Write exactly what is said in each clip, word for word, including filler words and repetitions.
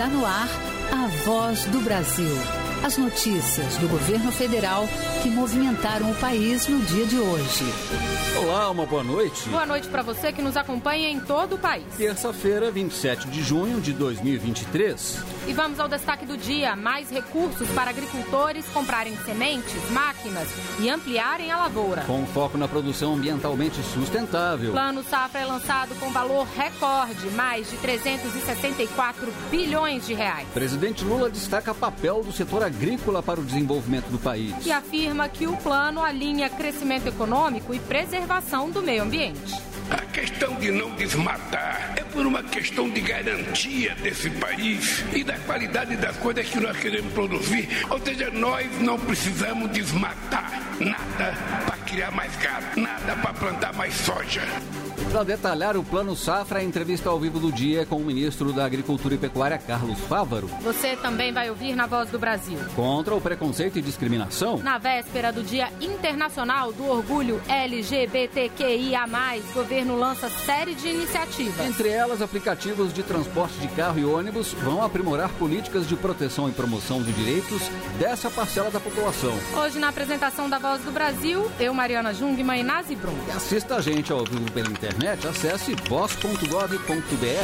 Está no ar a Voz do Brasil. As notícias do governo federal que movimentaram o país no dia de hoje. Olá, uma boa noite. Boa noite para você que nos acompanha em todo o país. Terça-feira, vinte e sete de junho de dois mil e vinte e três. E vamos ao destaque do dia. Mais recursos para agricultores comprarem sementes, máquinas e ampliarem a lavoura. Com foco na produção ambientalmente sustentável. Plano Safra é lançado com valor recorde, mais de trezentos e sessenta e quatro bilhões de reais. Presidente Lula destaca papel do setor agrícola para o desenvolvimento do país. E afirma que o plano alinha crescimento econômico e preservação do meio ambiente. A questão de não desmatar é por uma questão de garantia desse país e da qualidade das coisas que nós queremos produzir. Ou seja, nós não precisamos desmatar nada para criar mais gado, nada para plantar mais soja. Para detalhar o Plano Safra, a entrevista ao vivo do dia com o ministro da Agricultura e Pecuária, Carlos Fávaro. Você também vai ouvir na Voz do Brasil. Contra o preconceito e discriminação. Na véspera do Dia Internacional do Orgulho L G B T Q I A mais, o governo lança série de iniciativas. Entre elas, aplicativos de transporte de carro e ônibus vão aprimorar políticas de proteção e promoção de direitos dessa parcela da população. Hoje, na apresentação da Voz do Brasil, eu, Mariana Jungmann e Nazi Brum. E assista a gente ao vivo pela internet. Acesse voz ponto gov ponto br.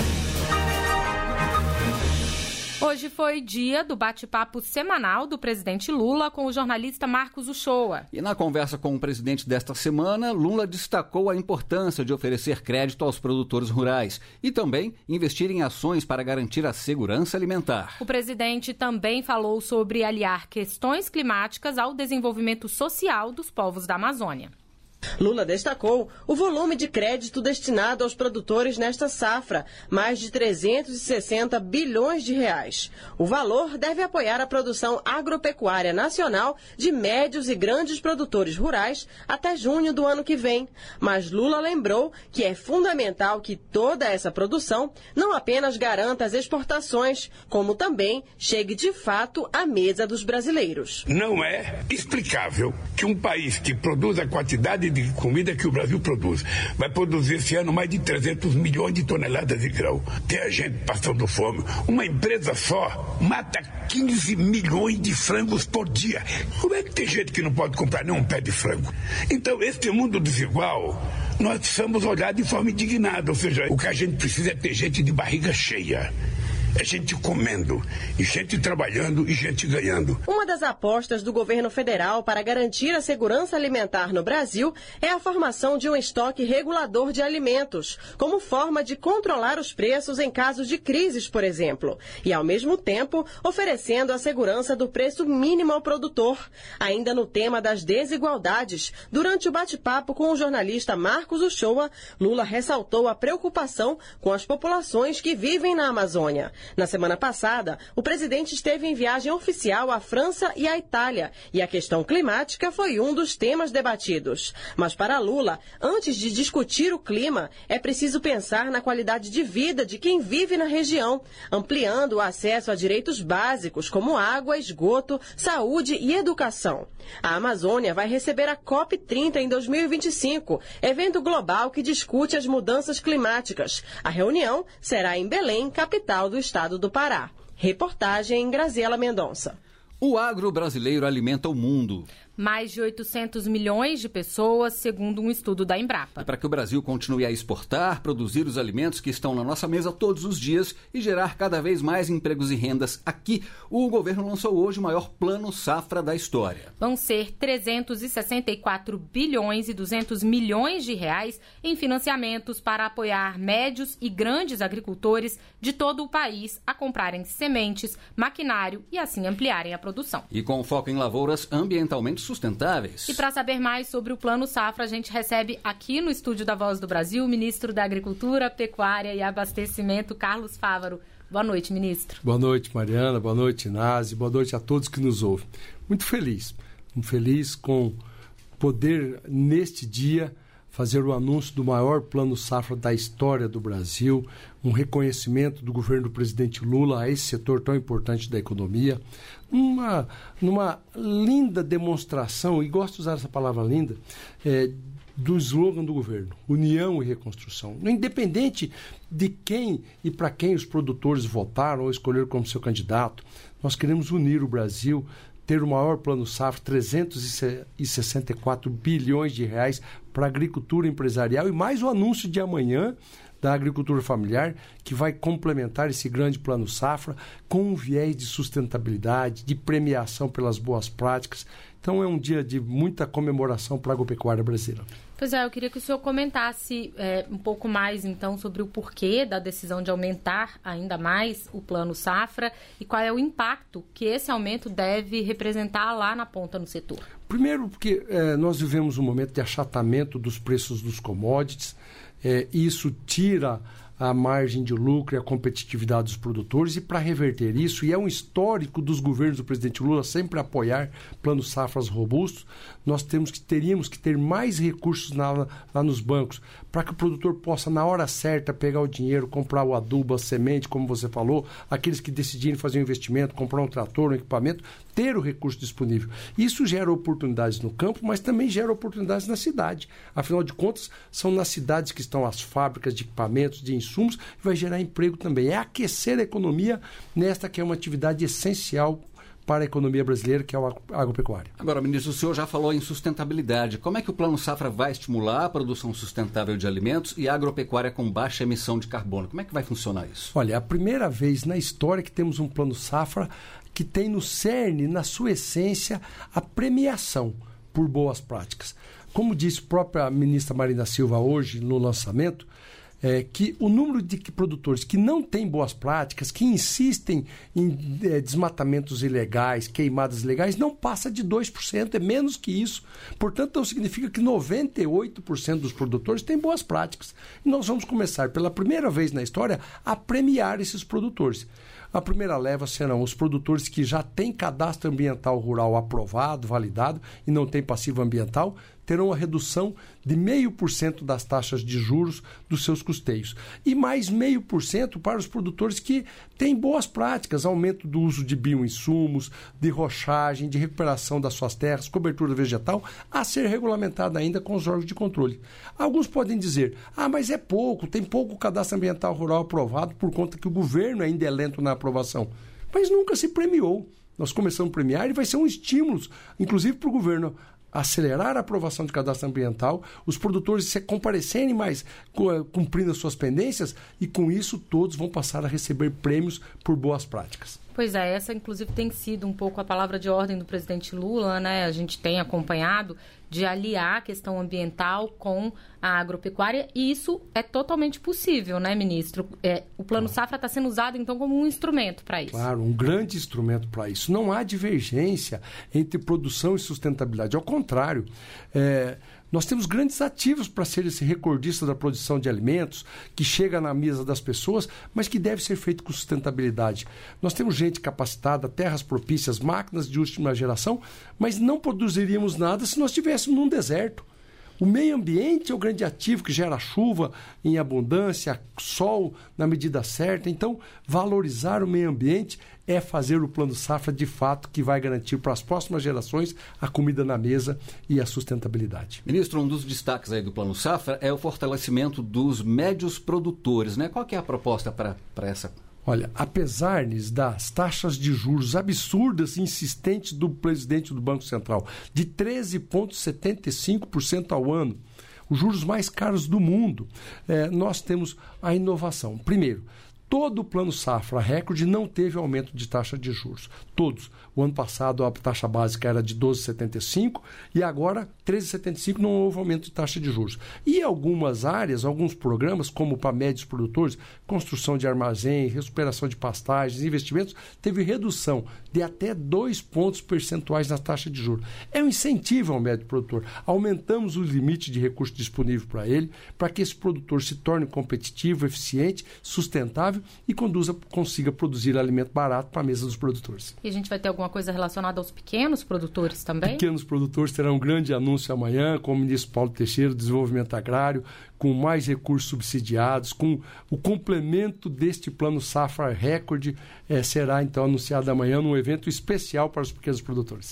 Hoje foi dia do bate-papo semanal do presidente Lula com o jornalista Marcos Uchoa. E na conversa com o presidente desta semana, Lula destacou a importância de oferecer crédito aos produtores rurais e também investir em ações para garantir a segurança alimentar. O presidente também falou sobre aliar questões climáticas ao desenvolvimento social dos povos da Amazônia. Lula destacou o volume de crédito destinado aos produtores nesta safra, mais de trezentos e sessenta bilhões de reais. O valor deve apoiar a produção agropecuária nacional de médios e grandes produtores rurais até junho do ano que vem. Mas Lula lembrou que é fundamental que toda essa produção não apenas garanta as exportações, como também chegue de fato à mesa dos brasileiros. Não é explicável que um país que produz a quantidade de comida que o Brasil produz vai produzir esse ano mais de trezentos milhões de toneladas de grão. Tem a gente passando fome. Uma empresa só mata quinze milhões de frangos por dia. Como é que tem gente que não pode comprar nem um pé de frango? Então, esse mundo desigual, nós precisamos olhar de forma indignada. Ou seja, o que a gente precisa é ter gente de barriga cheia. É gente comendo, e gente trabalhando e gente ganhando. Uma das apostas do governo federal para garantir a segurança alimentar no Brasil é a formação de um estoque regulador de alimentos, como forma de controlar os preços em casos de crises, por exemplo, e ao mesmo tempo oferecendo a segurança do preço mínimo ao produtor. Ainda no tema das desigualdades, durante o bate-papo com o jornalista Marcos Uchoa, Lula ressaltou a preocupação com as populações que vivem na Amazônia. Na semana passada, o presidente esteve em viagem oficial à França e à Itália, e a questão climática foi um dos temas debatidos. Mas para Lula, antes de discutir o clima, é preciso pensar na qualidade de vida de quem vive na região, ampliando o acesso a direitos básicos como água, esgoto, saúde e educação. A Amazônia vai receber a COP trinta em dois mil e vinte e cinco, evento global que discute as mudanças climáticas. A reunião será em Belém, capital do estado do Pará. Reportagem Graziela Mendonça. O agro brasileiro alimenta o mundo. Mais de oitocentos milhões de pessoas, segundo um estudo da Embrapa. E para que o Brasil continue a exportar, produzir os alimentos que estão na nossa mesa todos os dias e gerar cada vez mais empregos e rendas aqui, o governo lançou hoje o maior plano safra da história. Vão ser trezentos e sessenta e quatro bilhões e duzentos milhões de reais em financiamentos para apoiar médios e grandes agricultores de todo o país a comprarem sementes, maquinário e assim ampliarem a produção. E com foco em lavouras ambientalmente sustentáveis. E para saber mais sobre o Plano Safra, a gente recebe aqui no estúdio da Voz do Brasil o ministro da Agricultura, Pecuária e Abastecimento, Carlos Fávaro. Boa noite, ministro. Boa noite, Mariana. Boa noite, Nazi. Boa noite a todos que nos ouvem. Muito feliz. Muito feliz com poder, neste dia, fazer o anúncio do maior plano safra da história do Brasil, um reconhecimento do governo do presidente Lula a esse setor tão importante da economia, uma, numa linda demonstração, e gosto de usar essa palavra linda, é, do slogan do governo, união e reconstrução. Independente de quem e para quem os produtores votaram ou escolheram como seu candidato, nós queremos unir o Brasil, ter o maior plano safra, trezentos e sessenta e quatro bilhões de reais para a agricultura empresarial e mais o anúncio de amanhã da agricultura familiar, que vai complementar esse grande plano safra com um viés de sustentabilidade, de premiação pelas boas práticas. Então é um dia de muita comemoração para a agropecuária brasileira. Pois é, eu queria que o senhor comentasse é, um pouco mais, então, sobre o porquê da decisão de aumentar ainda mais o plano safra e qual é o impacto que esse aumento deve representar lá na ponta no setor. Primeiro, porque é, nós vivemos um momento de achatamento dos preços dos commodities. É, isso tira a margem de lucro e a competitividade dos produtores, e para reverter isso, e é um histórico dos governos do presidente Lula sempre apoiar planos safras robustos, nós temos que, teríamos que ter mais recursos na, lá nos bancos, para que o produtor possa, na hora certa, pegar o dinheiro, comprar o adubo, a semente, como você falou, aqueles que decidirem fazer um investimento, comprar um trator, um equipamento, ter o recurso disponível. Isso gera oportunidades no campo, mas também gera oportunidades na cidade. Afinal de contas, são nas cidades que estão as fábricas de equipamentos, de insumos, e vai gerar emprego também. É aquecer a economia nesta que é uma atividade essencial para a economia brasileira, que é a agropecuária. Agora, ministro, o senhor já falou em sustentabilidade. Como é que o Plano Safra vai estimular a produção sustentável de alimentos e a agropecuária com baixa emissão de carbono? Como é que vai funcionar isso? Olha, é a primeira vez na história que temos um Plano Safra que tem no cerne, na sua essência, a premiação por boas práticas. Como disse a própria ministra Marina Silva hoje no lançamento, É, que o número de produtores que não têm boas práticas, que insistem em é, desmatamentos ilegais, queimadas ilegais, não passa de dois por cento, é menos que isso. Portanto, não significa que noventa e oito por cento dos produtores têm boas práticas. E nós vamos começar, pela primeira vez na história, a premiar esses produtores. A primeira leva serão os produtores que já têm cadastro ambiental rural aprovado, validado, e não têm passivo ambiental, terão a redução de meio por cento das taxas de juros dos seus custeios. E mais meio por cento para os produtores que têm boas práticas, aumento do uso de bioinsumos, de rochagem, de recuperação das suas terras, cobertura vegetal, a ser regulamentada ainda com os órgãos de controle. Alguns podem dizer, ah, mas é pouco, tem pouco cadastro ambiental rural aprovado por conta que o governo ainda é lento na aprovação. Mas nunca se premiou. Nós começamos a premiar e vai ser um estímulo, inclusive para o governo, acelerar a aprovação de cadastro ambiental, os produtores se comparecerem mais cumprindo as suas pendências, e com isso todos vão passar a receber prêmios por boas práticas. Pois é, essa inclusive tem sido um pouco a palavra de ordem do presidente Lula, né? A gente tem acompanhado de aliar a questão ambiental com a agropecuária, e isso é totalmente possível, né, ministro? É, o Plano Safra está sendo usado, então, como um instrumento para isso. Claro, um grande instrumento para isso. Não há divergência entre produção e sustentabilidade. Ao contrário, é, nós temos grandes ativos para ser esse recordista da produção de alimentos, que chega na mesa das pessoas, mas que deve ser feito com sustentabilidade. Nós temos gente capacitada, terras propícias, máquinas de última geração, mas não produziríamos nada se nós estivéssemos num deserto. O meio ambiente é o grande ativo que gera chuva em abundância, sol na medida certa. Então, valorizar o meio ambiente é fazer o Plano Safra de fato, que vai garantir para as próximas gerações a comida na mesa e a sustentabilidade. Ministro, um dos destaques aí do Plano Safra é o fortalecimento dos médios produtores, né? Qual que é a proposta para essa? Olha, apesar das taxas de juros absurdas e insistentes do presidente do Banco Central, de treze vírgula setenta e cinco por cento ao ano, os juros mais caros do mundo, eh, nós temos a inovação. Primeiro, todo o Plano Safra recorde não teve aumento de taxa de juros. Todos. O ano passado a taxa básica era de doze vírgula setenta e cinco e agora treze vírgula setenta e cinco, não houve aumento de taxa de juros. E algumas áreas, alguns programas, como para médios produtores, construção de armazém, recuperação de pastagens, investimentos, teve redução de até dois pontos percentuais na taxa de juros. É um incentivo ao médio produtor. Aumentamos o limite de recurso disponível para ele, para que esse produtor se torne competitivo, eficiente, sustentável e conduza, consiga produzir alimento barato para a mesa dos produtores. E a gente vai ter alguma coisa relacionada aos pequenos produtores também? Pequenos produtores terão um grande anúncio amanhã com o ministro Paulo Teixeira, do Desenvolvimento Agrário, com mais recursos subsidiados, com o complemento deste Plano Safra recorde, eh, será então anunciado amanhã num evento especial para os pequenos produtores.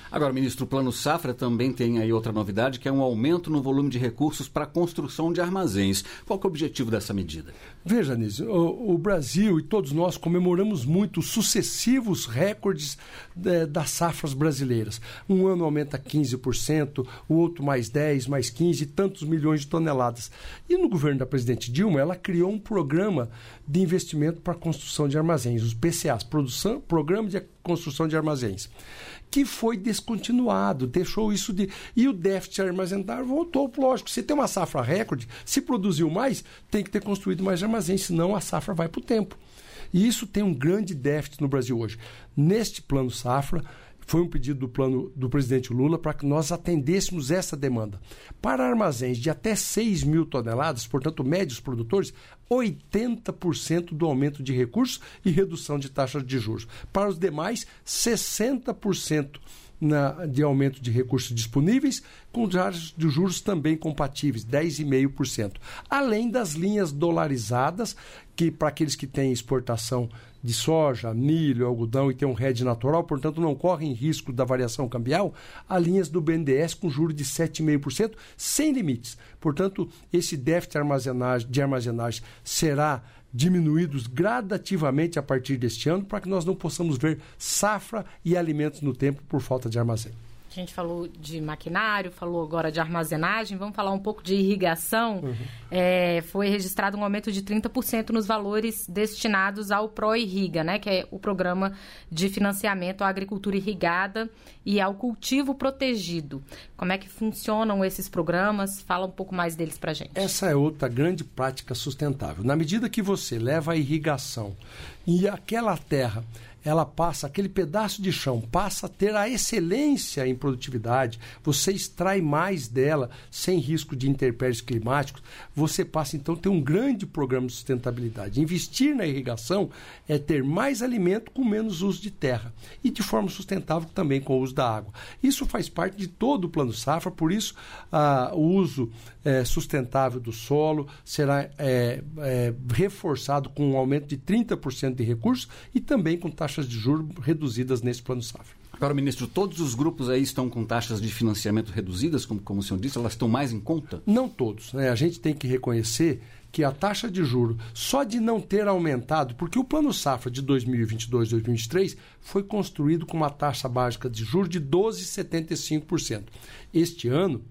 Agora, ministro, o Plano Safra também tem aí outra novidade, que é um aumento no volume de recursos para a construção de armazéns. Qual que é o objetivo dessa medida? Veja, Nísio, o, o Brasil e todos nós comemoramos muito os sucessivos recordes de, das safras brasileiras. Um ano aumenta quinze por cento, o outro mais dez, mais quinze, tantos milhões de toneladas. E no governo da presidente Dilma, ela criou um programa de investimento para a construção de armazéns, os P C As, Produção, Programa de Construção de Armazéns, que foi descontinuado, deixou isso de... E o déficit armazenário voltou, lógico, se tem uma safra recorde, se produziu mais, tem que ter construído mais armazéns, senão a safra vai para o tempo. E isso tem um grande déficit no Brasil hoje. Neste plano safra, foi um pedido do plano do presidente Lula para que nós atendêssemos essa demanda. Para armazéns de até seis mil toneladas, portanto, médios produtores, oitenta por cento do aumento de recursos e redução de taxas de juros. Para os demais, sessenta por cento na, de aumento de recursos disponíveis, com taxas de juros também compatíveis, dez vírgula cinco por cento. Além das linhas dolarizadas, que para aqueles que têm exportação de soja, milho, algodão e tem um hedge natural, portanto não correm risco da variação cambial, há linhas do B N D E S com juros de sete vírgula cinco por cento sem limites. Portanto, esse déficit de armazenagem, de armazenagem será diminuído gradativamente a partir deste ano para que nós não possamos ver safra e alimentos no tempo por falta de armazém. A gente falou de maquinário, falou agora de armazenagem, vamos falar um pouco de irrigação. Uhum. É, foi registrado um aumento de trinta por cento nos valores destinados ao ProIrriga, né, que é o programa de financiamento à agricultura irrigada e ao cultivo protegido. Como é que funcionam esses programas? Fala um pouco mais deles para a gente. Essa é outra grande prática sustentável. Na medida que você leva a irrigação e aquela terra... ela passa, aquele pedaço de chão passa a ter a excelência em produtividade, você extrai mais dela sem risco de intempéries climáticos, você passa então a ter um grande programa de sustentabilidade. Investir na irrigação é ter mais alimento com menos uso de terra e de forma sustentável também com o uso da água. Isso faz parte de todo o Plano Safra, por isso ah, o uso é, sustentável do solo será é, é, reforçado com um aumento de trinta por cento de recursos e também com taxas de juros reduzidas nesse Plano Safra. Agora, ministro, todos os grupos aí estão com taxas de financiamento reduzidas, como, como o senhor disse, elas estão mais em conta? Não todos, né? A gente tem que reconhecer que a taxa de juros, só de não ter aumentado, porque o Plano Safra de dois mil e vinte e dois, dois mil e vinte e três foi construído com uma taxa básica de juros de doze vírgula setenta e cinco por cento. Este ano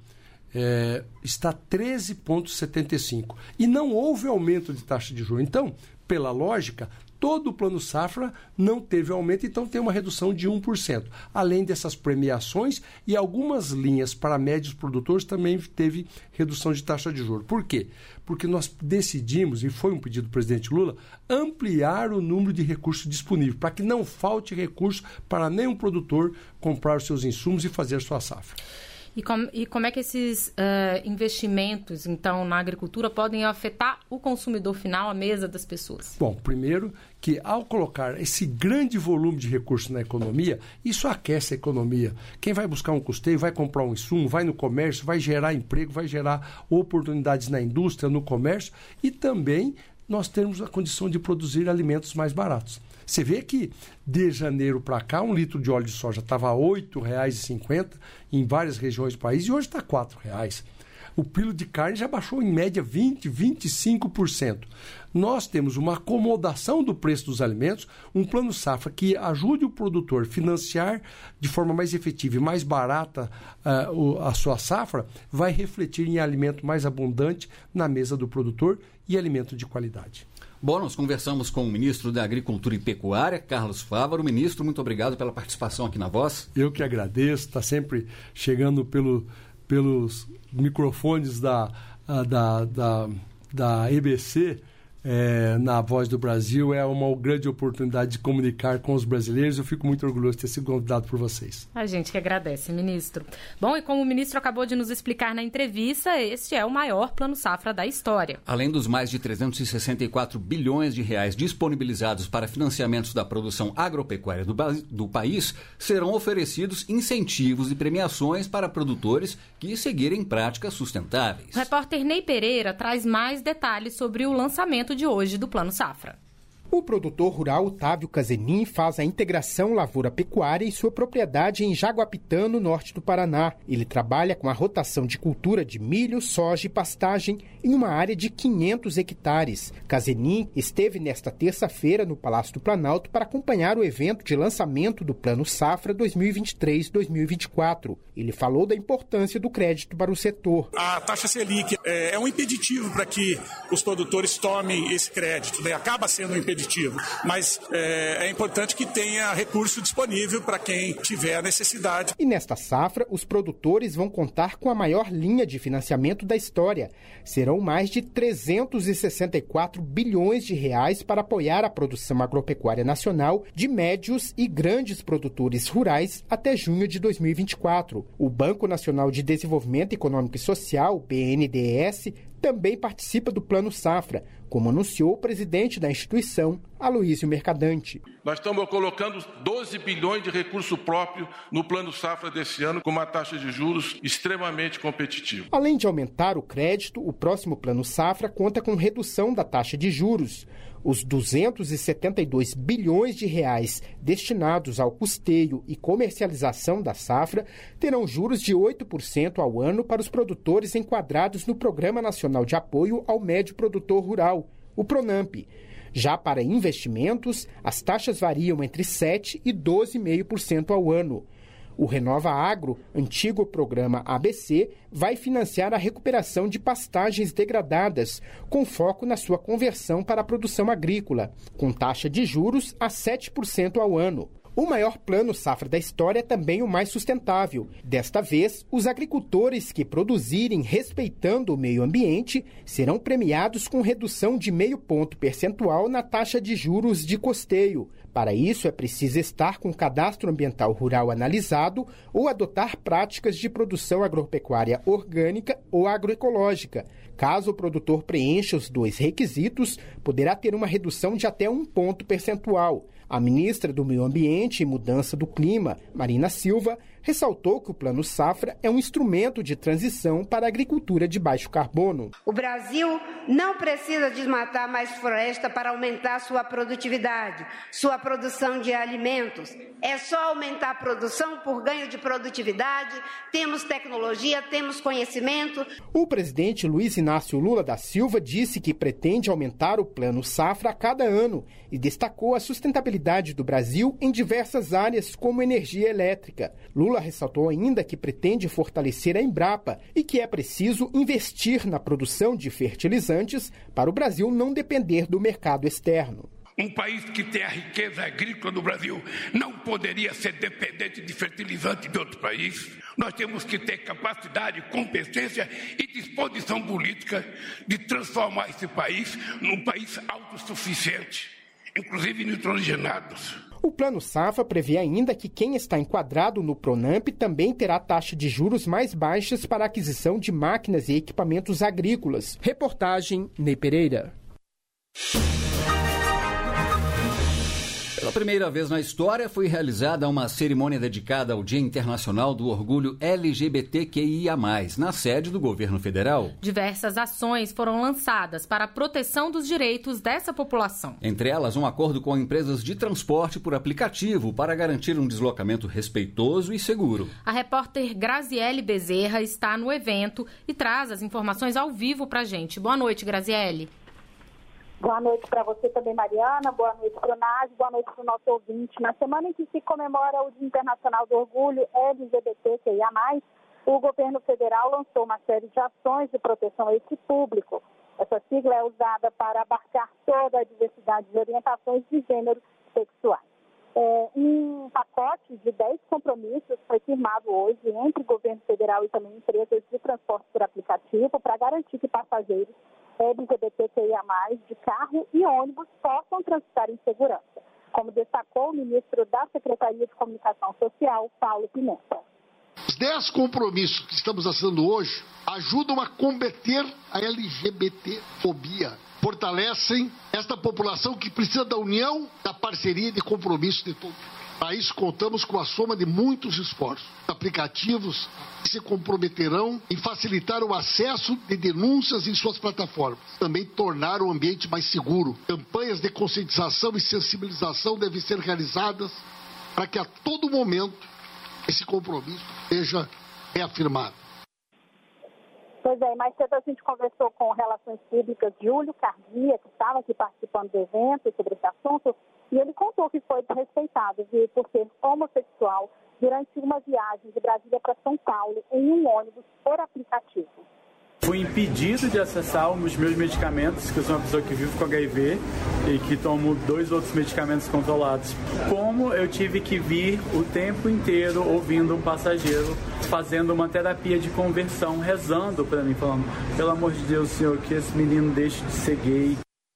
é, está treze vírgula setenta e cinco por cento. E não houve aumento de taxa de juros. Então, pela lógica, todo o Plano Safra não teve aumento, então tem uma redução de um por cento. Além dessas premiações e algumas linhas para médios produtores também teve redução de taxa de juros. Por quê? Porque nós decidimos, e foi um pedido do presidente Lula, ampliar o número de recursos disponíveis, para que não falte recurso para nenhum produtor comprar os seus insumos e fazer a sua safra. E como, e como é que esses uh, investimentos, então, na agricultura podem afetar o consumidor final, a mesa das pessoas? Bom, primeiro que ao colocar esse grande volume de recursos na economia, isso aquece a economia. Quem vai buscar um custeio, vai comprar um insumo, vai no comércio, vai gerar emprego, vai gerar oportunidades na indústria, no comércio e também nós temos a condição de produzir alimentos mais baratos. Você vê que de janeiro para cá, um litro de óleo de soja estava a oito reais e cinquenta centavos em várias regiões do país e hoje está a quatro reais. O quilo de carne já baixou em média vinte, vinte e cinco por cento. Nós temos uma acomodação do preço dos alimentos, um plano safra que ajude o produtor a financiar de forma mais efetiva e mais barata uh, o, a sua safra, vai refletir em alimento mais abundante na mesa do produtor e alimento de qualidade. Bom, nós conversamos com o ministro da Agricultura e Pecuária, Carlos Fávaro. Ministro, muito obrigado pela participação aqui na Voz. Eu que agradeço, está sempre chegando pelo, pelos microfones da, da, da, da E B C, é, na Voz do Brasil. É uma grande oportunidade de comunicar com os brasileiros. Eu fico muito orgulhoso de ter sido convidado por vocês. A gente que agradece, ministro. Bom, e como o ministro acabou de nos explicar na entrevista, este é o maior plano safra da história. Além dos mais de trezentos e sessenta e quatro bilhões de reais disponibilizados para financiamentos da produção agropecuária do, do país, serão oferecidos incentivos e premiações para produtores que seguirem práticas sustentáveis. O repórter Ney Pereira traz mais detalhes sobre o lançamento de hoje do Plano Safra. O produtor rural Otávio Casenin faz a integração lavoura-pecuária em sua propriedade em Jaguapitã, no norte do Paraná. Ele trabalha com a rotação de cultura de milho, soja e pastagem em uma área de quinhentos hectares. Casenin esteve nesta terça-feira no Palácio do Planalto para acompanhar o evento de lançamento do Plano Safra dois mil e vinte e três a dois mil e vinte e quatro. Ele falou da importância do crédito para o setor. A taxa Selic é um impeditivo para que os produtores tomem esse crédito, né? Acaba sendo um impeditivo. Mas é, é importante que tenha recurso disponível para quem tiver a necessidade. E nesta safra, os produtores vão contar com a maior linha de financiamento da história. Serão mais de trezentos e sessenta e quatro bilhões de reais para apoiar a produção agropecuária nacional de médios e grandes produtores rurais até junho de dois mil e vinte e quatro. O Banco Nacional de Desenvolvimento Econômico e Social, B N D E S, também participa do Plano Safra, como anunciou o presidente da instituição, Aloísio Mercadante. Nós estamos colocando doze bilhões de recurso próprio no Plano Safra desse ano, com uma taxa de juros extremamente competitiva. Além de aumentar o crédito, o próximo Plano Safra conta com redução da taxa de juros. Os duzentos e setenta e dois bilhões de reais destinados ao custeio e comercialização da safra terão juros de oito por cento ao ano para os produtores enquadrados no Programa Nacional de Apoio ao Médio Produtor Rural, o PRONAMP. Já para investimentos, as taxas variam entre sete por cento e doze vírgula cinco por cento ao ano. O Renova Agro, antigo programa A B C, vai financiar a recuperação de pastagens degradadas, com foco na sua conversão para a produção agrícola, com taxa de juros a sete por cento ao ano. O maior plano safra da história é também o mais sustentável. Desta vez, os agricultores que produzirem respeitando o meio ambiente serão premiados com redução de meio ponto percentual na taxa de juros de custeio. Para isso, é preciso estar com o cadastro ambiental rural analisado ou adotar práticas de produção agropecuária orgânica ou agroecológica. Caso o produtor preencha os dois requisitos, poderá ter uma redução de até um ponto percentual. A ministra do Meio Ambiente e Mudança do Clima, Marina Silva, ressaltou que o Plano Safra é um instrumento de transição para a agricultura de baixo carbono. O Brasil não precisa desmatar mais floresta para aumentar sua produtividade, sua produção de alimentos. É só aumentar a produção por ganho de produtividade, temos tecnologia, temos conhecimento. O presidente Luiz Inácio Lula da Silva disse que pretende aumentar o Plano Safra a cada ano e destacou a sustentabilidade do Brasil em diversas áreas, como energia elétrica. Lula ressaltou ainda que pretende fortalecer a Embrapa e que é preciso investir na produção de fertilizantes para o Brasil não depender do mercado externo. Um país que tem a riqueza agrícola do Brasil não poderia ser dependente de fertilizante de outro país. Nós temos que ter capacidade, competência e disposição política de transformar esse país num país autossuficiente, inclusive nitrogenados. O Plano Safra prevê ainda que quem está enquadrado no PRONAMP também terá taxa de juros mais baixas para a aquisição de máquinas e equipamentos agrícolas. Reportagem Ney Pereira. Pela primeira vez na história, foi realizada uma cerimônia dedicada ao Dia Internacional do Orgulho L G B T Q I A mais, na sede do governo federal. Diversas ações foram lançadas para a proteção dos direitos dessa população. Entre elas, um acordo com empresas de transporte por aplicativo para garantir um deslocamento respeitoso e seguro. A repórter Graziele Bezerra está no evento e traz as informações ao vivo para a gente. Boa noite, Graziele. Boa noite para você também, Mariana. Boa noite para o Naz. Boa noite para o nosso ouvinte. Na semana em que se comemora o Dia Internacional do Orgulho L G B T Q I A mais, o governo federal lançou uma série de ações de proteção a esse público. Essa sigla é usada para abarcar toda a diversidade de orientações de gênero sexuais. É, um pacote de dez compromissos foi firmado hoje entre o governo federal e também empresas de transporte por aplicativo para garantir que passageiros L G B T Q I A mais, de carro e ônibus possam transitar em segurança, como destacou o ministro da Secretaria de Comunicação Social, Paulo Pimenta. Os dez compromissos que estamos assinando hoje ajudam a combater a L G B T-fobia, fortalecem esta população que precisa da união, da parceria e de compromisso de todos. Para isso, contamos com a soma de muitos esforços. Aplicativos que se comprometerão em facilitar o acesso de denúncias em suas plataformas. Também tornar o ambiente mais seguro. Campanhas de conscientização e sensibilização devem ser realizadas para que a todo momento esse compromisso seja reafirmado. Pois é, mais cedo a gente conversou com Relações Públicas Júlio Cardia, que estava aqui participando do evento sobre esse assunto, e ele contou que foi desrespeitado viu, por ser homossexual durante uma viagem de Brasília para São Paulo em um ônibus por aplicativo. Fui impedido de acessar os meus medicamentos, que eu sou uma pessoa que vive com H I V e que tomo dois outros medicamentos controlados. Como eu tive que vir o tempo inteiro ouvindo um passageiro fazendo uma terapia de conversão, rezando para mim, falando, pelo amor de Deus, Senhor, que esse menino deixe de ser gay.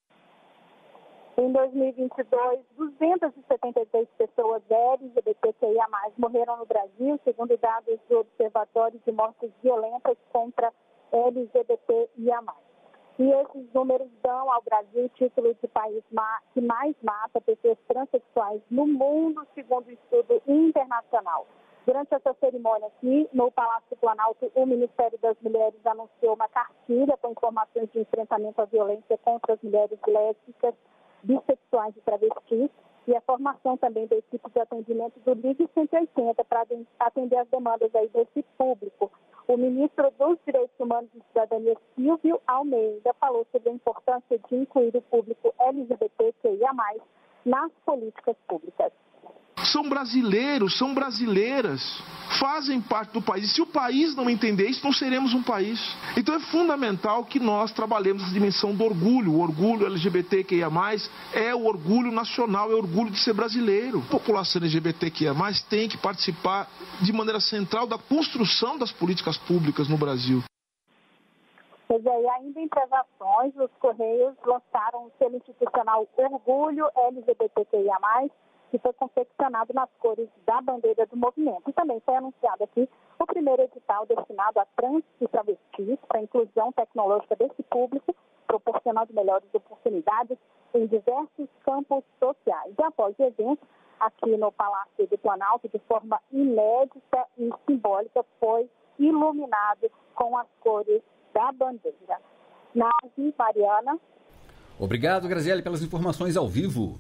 Em dois mil e vinte e dois, duzentas e setenta e três pessoas L G B T Q I A mais, morreram no Brasil, segundo dados do Observatório de Mortes Violentas contra L G B T I A mais. E esses números dão ao Brasil o título de país que mais mata pessoas transexuais no mundo, segundo o estudo internacional. Durante essa cerimônia aqui, no Palácio do Planalto, o Ministério das Mulheres anunciou uma cartilha com informações de enfrentamento à violência contra as mulheres lésbicas, bissexuais e travestis, e a formação também da equipe de atendimento do Ligue cento e oitenta para atender as demandas aí desse público. O ministro dos Direitos Humanos e Cidadania, Silvio Almeida, falou sobre a importância de incluir o público L G B T Q I A mais, nas políticas públicas. São brasileiros, são brasileiras, fazem parte do país. E se o país não entender isso, não seremos um país. Então é fundamental que nós trabalhemos a dimensão do orgulho. O orgulho L G B T Q I A mais, é o orgulho nacional, é o orgulho de ser brasileiro. A população L G B T Q I A mais, tem que participar de maneira central da construção das políticas públicas no Brasil. Pois é, e ainda entre as ações, os Correios lançaram o selo institucional Orgulho L G B T Q I A mais, que foi confeccionado nas cores da bandeira do movimento. E também foi anunciado aqui o primeiro edital destinado a trans e travestis para a inclusão tecnológica desse público, proporcionando melhores oportunidades em diversos campos sociais. E após o evento, aqui no Palácio do Planalto, de forma inédita e simbólica, foi iluminado com as cores da bandeira. Nazi, Mariana. Obrigado, Graziele, pelas informações ao vivo.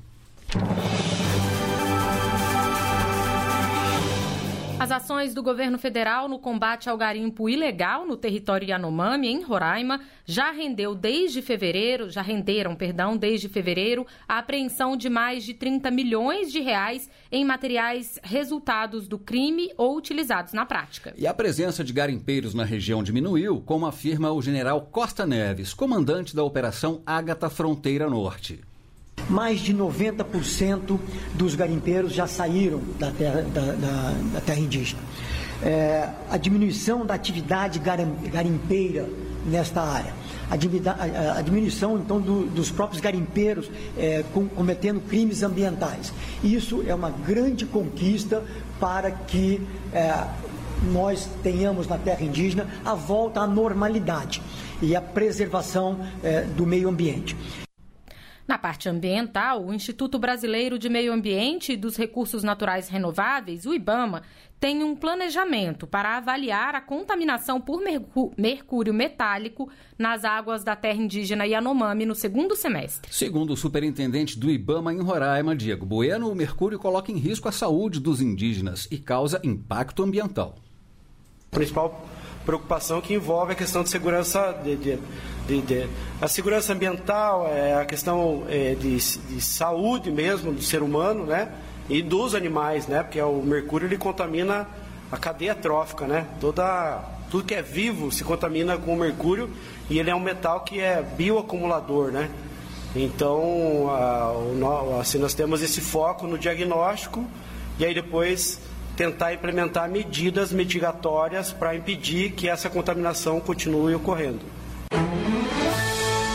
As ações do governo federal no combate ao garimpo ilegal no território Yanomami, em Roraima, já rendeu desde fevereiro, já renderam, perdão, desde fevereiro, a apreensão de mais de trinta milhões de reais em materiais resultados do crime ou utilizados na prática. E a presença de garimpeiros na região diminuiu, como afirma o general Costa Neves, comandante da Operação Ágata Fronteira Norte. Mais de noventa por cento dos garimpeiros já saíram da terra, da, da, da terra indígena. É, a diminuição da atividade garimpeira nesta área, a, a, a diminuição então do, dos próprios garimpeiros é, com, cometendo crimes ambientais. Isso é uma grande conquista para que é, nós tenhamos na terra indígena a volta à normalidade e a preservação é, do meio ambiente. Na parte ambiental, o Instituto Brasileiro de Meio Ambiente e dos Recursos Naturais Renováveis, o IBAMA, tem um planejamento para avaliar a contaminação por mercúrio metálico nas águas da terra indígena Yanomami no segundo semestre. Segundo o superintendente do IBAMA em Roraima, Diego Bueno, o mercúrio coloca em risco a saúde dos indígenas e causa impacto ambiental. A principal preocupação que envolve a questão de segurança de, de, de, de a segurança ambiental, é, a questão é, de, de saúde mesmo do ser humano, né, e dos animais, né, porque o mercúrio ele contamina a cadeia trófica, né, toda tudo que é vivo se contamina com o mercúrio e ele é um metal que é bioacumulador, né. Então, a, o, assim, nós temos esse foco no diagnóstico e aí depois tentar implementar medidas mitigatórias para impedir que essa contaminação continue ocorrendo. Já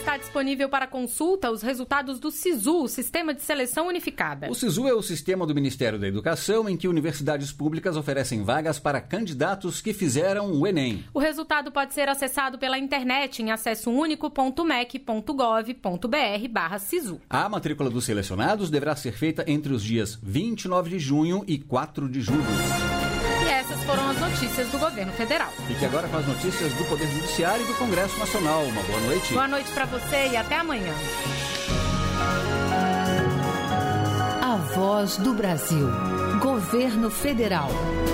está disponível para consulta os resultados do SISU, o Sistema de Seleção Unificada. O SISU é o sistema do Ministério da Educação em que universidades públicas oferecem vagas para candidatos que fizeram o Enem. O resultado pode ser acessado pela internet em acesso único ponto m e c ponto gov ponto b r barra SISU. A matrícula dos selecionados deverá ser feita entre os dias vinte e nove de junho e quatro de julho. Essas foram as notícias do governo federal. Fique agora com as notícias do Poder Judiciário e do Congresso Nacional. Uma boa noite. Boa noite para você e até amanhã. A Voz do Brasil. Governo Federal.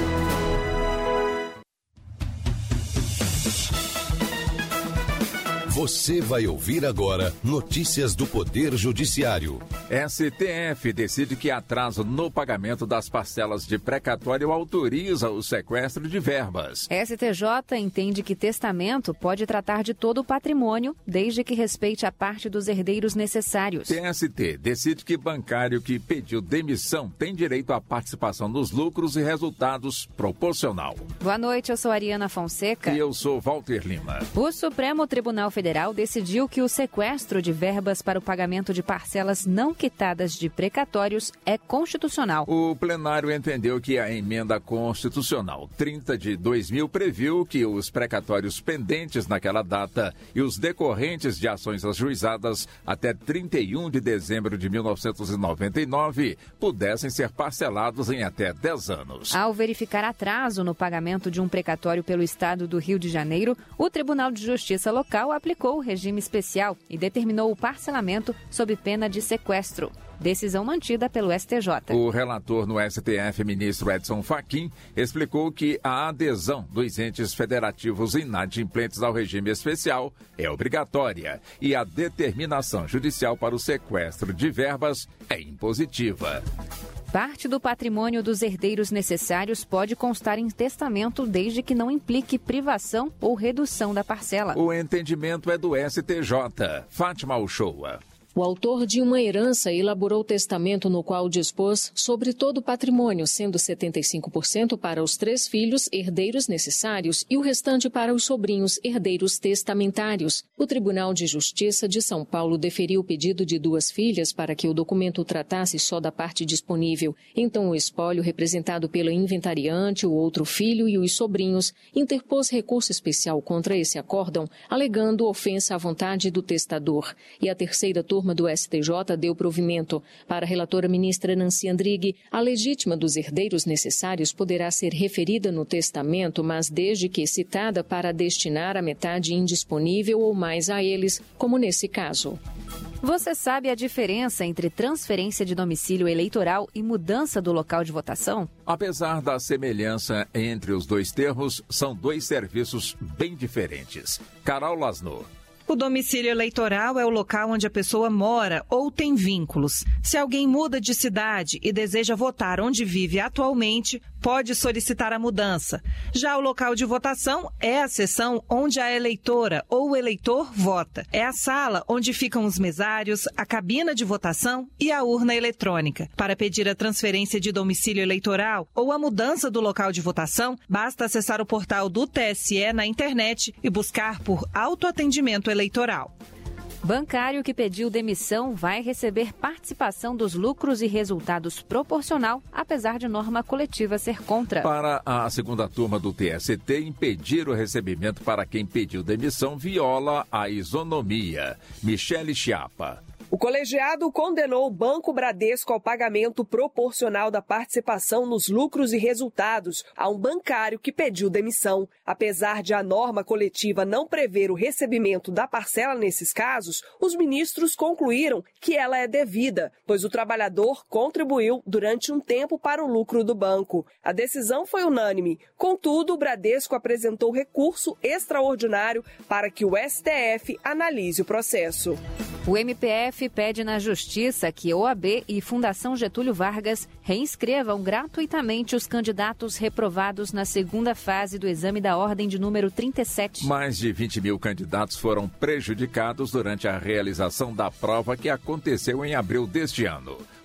Você vai ouvir agora notícias do Poder Judiciário. S T F decide que atraso no pagamento das parcelas de precatório autoriza o sequestro de verbas. S T J entende que testamento pode tratar de todo o patrimônio, desde que respeite a parte dos herdeiros necessários. T S T decide que bancário que pediu demissão tem direito à participação nos lucros e resultados proporcional. Boa noite, eu sou Ariana Fonseca. E eu sou Walter Lima. O Supremo Tribunal Federal decidiu que o sequestro de verbas para o pagamento de parcelas não quitadas de precatórios é constitucional. O plenário entendeu que a emenda constitucional trinta de dois mil previu que os precatórios pendentes naquela data e os decorrentes de ações ajuizadas até trinta e um de dezembro de mil novecentos e noventa e nove pudessem ser parcelados em até dez anos. Ao verificar atraso no pagamento de um precatório pelo Estado do Rio de Janeiro, o Tribunal de Justiça local aplicou o regime especial e determinou o parcelamento sob pena de sequestro. Decisão mantida pelo S T J. O relator no S T F, ministro Edson Fachin, explicou que a adesão dos entes federativos inadimplentes ao regime especial é obrigatória e a determinação judicial para o sequestro de verbas é impositiva. Parte do patrimônio dos herdeiros necessários pode constar em testamento desde que não implique privação ou redução da parcela. O entendimento é do S T J. Fátima Uchoa. O autor de uma herança elaborou testamento no qual dispôs sobre todo o patrimônio, sendo setenta e cinco por cento para os três filhos herdeiros necessários e o restante para os sobrinhos herdeiros testamentários. O Tribunal de Justiça de São Paulo deferiu o pedido de duas filhas para que o documento tratasse só da parte disponível. Então o espólio, representado pelo inventariante, o outro filho e os sobrinhos, interpôs recurso especial contra esse acórdão, alegando ofensa à vontade do testador. E a terceira turma do S T J deu provimento. Para a relatora ministra Nancy Andrighi, a legítima dos herdeiros necessários poderá ser referida no testamento, mas desde que citada para destinar a metade indisponível ou mais a eles, como nesse caso. Você sabe a diferença entre transferência de domicílio eleitoral e mudança do local de votação? Apesar da semelhança entre os dois termos, são dois serviços bem diferentes. Carol Lasno. O domicílio eleitoral é o local onde a pessoa mora ou tem vínculos. Se alguém muda de cidade e deseja votar onde vive atualmente, pode solicitar a mudança. Já o local de votação é a seção onde a eleitora ou o eleitor vota. É a sala onde ficam os mesários, a cabina de votação e a urna eletrônica. Para pedir a transferência de domicílio eleitoral ou a mudança do local de votação, basta acessar o portal do T S E na internet e buscar por autoatendimento eleitoral. Bancário que pediu demissão vai receber participação dos lucros e resultados proporcional, apesar de norma coletiva ser contra. Para a segunda turma do T S T, impedir o recebimento para quem pediu demissão viola a isonomia. Michele Chiapa. O colegiado condenou o Banco Bradesco ao pagamento proporcional da participação nos lucros e resultados a um bancário que pediu demissão. Apesar de a norma coletiva não prever o recebimento da parcela nesses casos, os ministros concluíram que ela é devida, pois o trabalhador contribuiu durante um tempo para o lucro do banco. A decisão foi unânime. Contudo, o Bradesco apresentou recurso extraordinário para que o S T F analise o processo. O M P F pede na Justiça que O A B e Fundação Getúlio Vargas reinscrevam gratuitamente os candidatos reprovados na segunda fase do exame da ordem de número trinta e sete. Mais de vinte mil candidatos foram prejudicados durante a realização da prova que aconteceu em abril deste ano.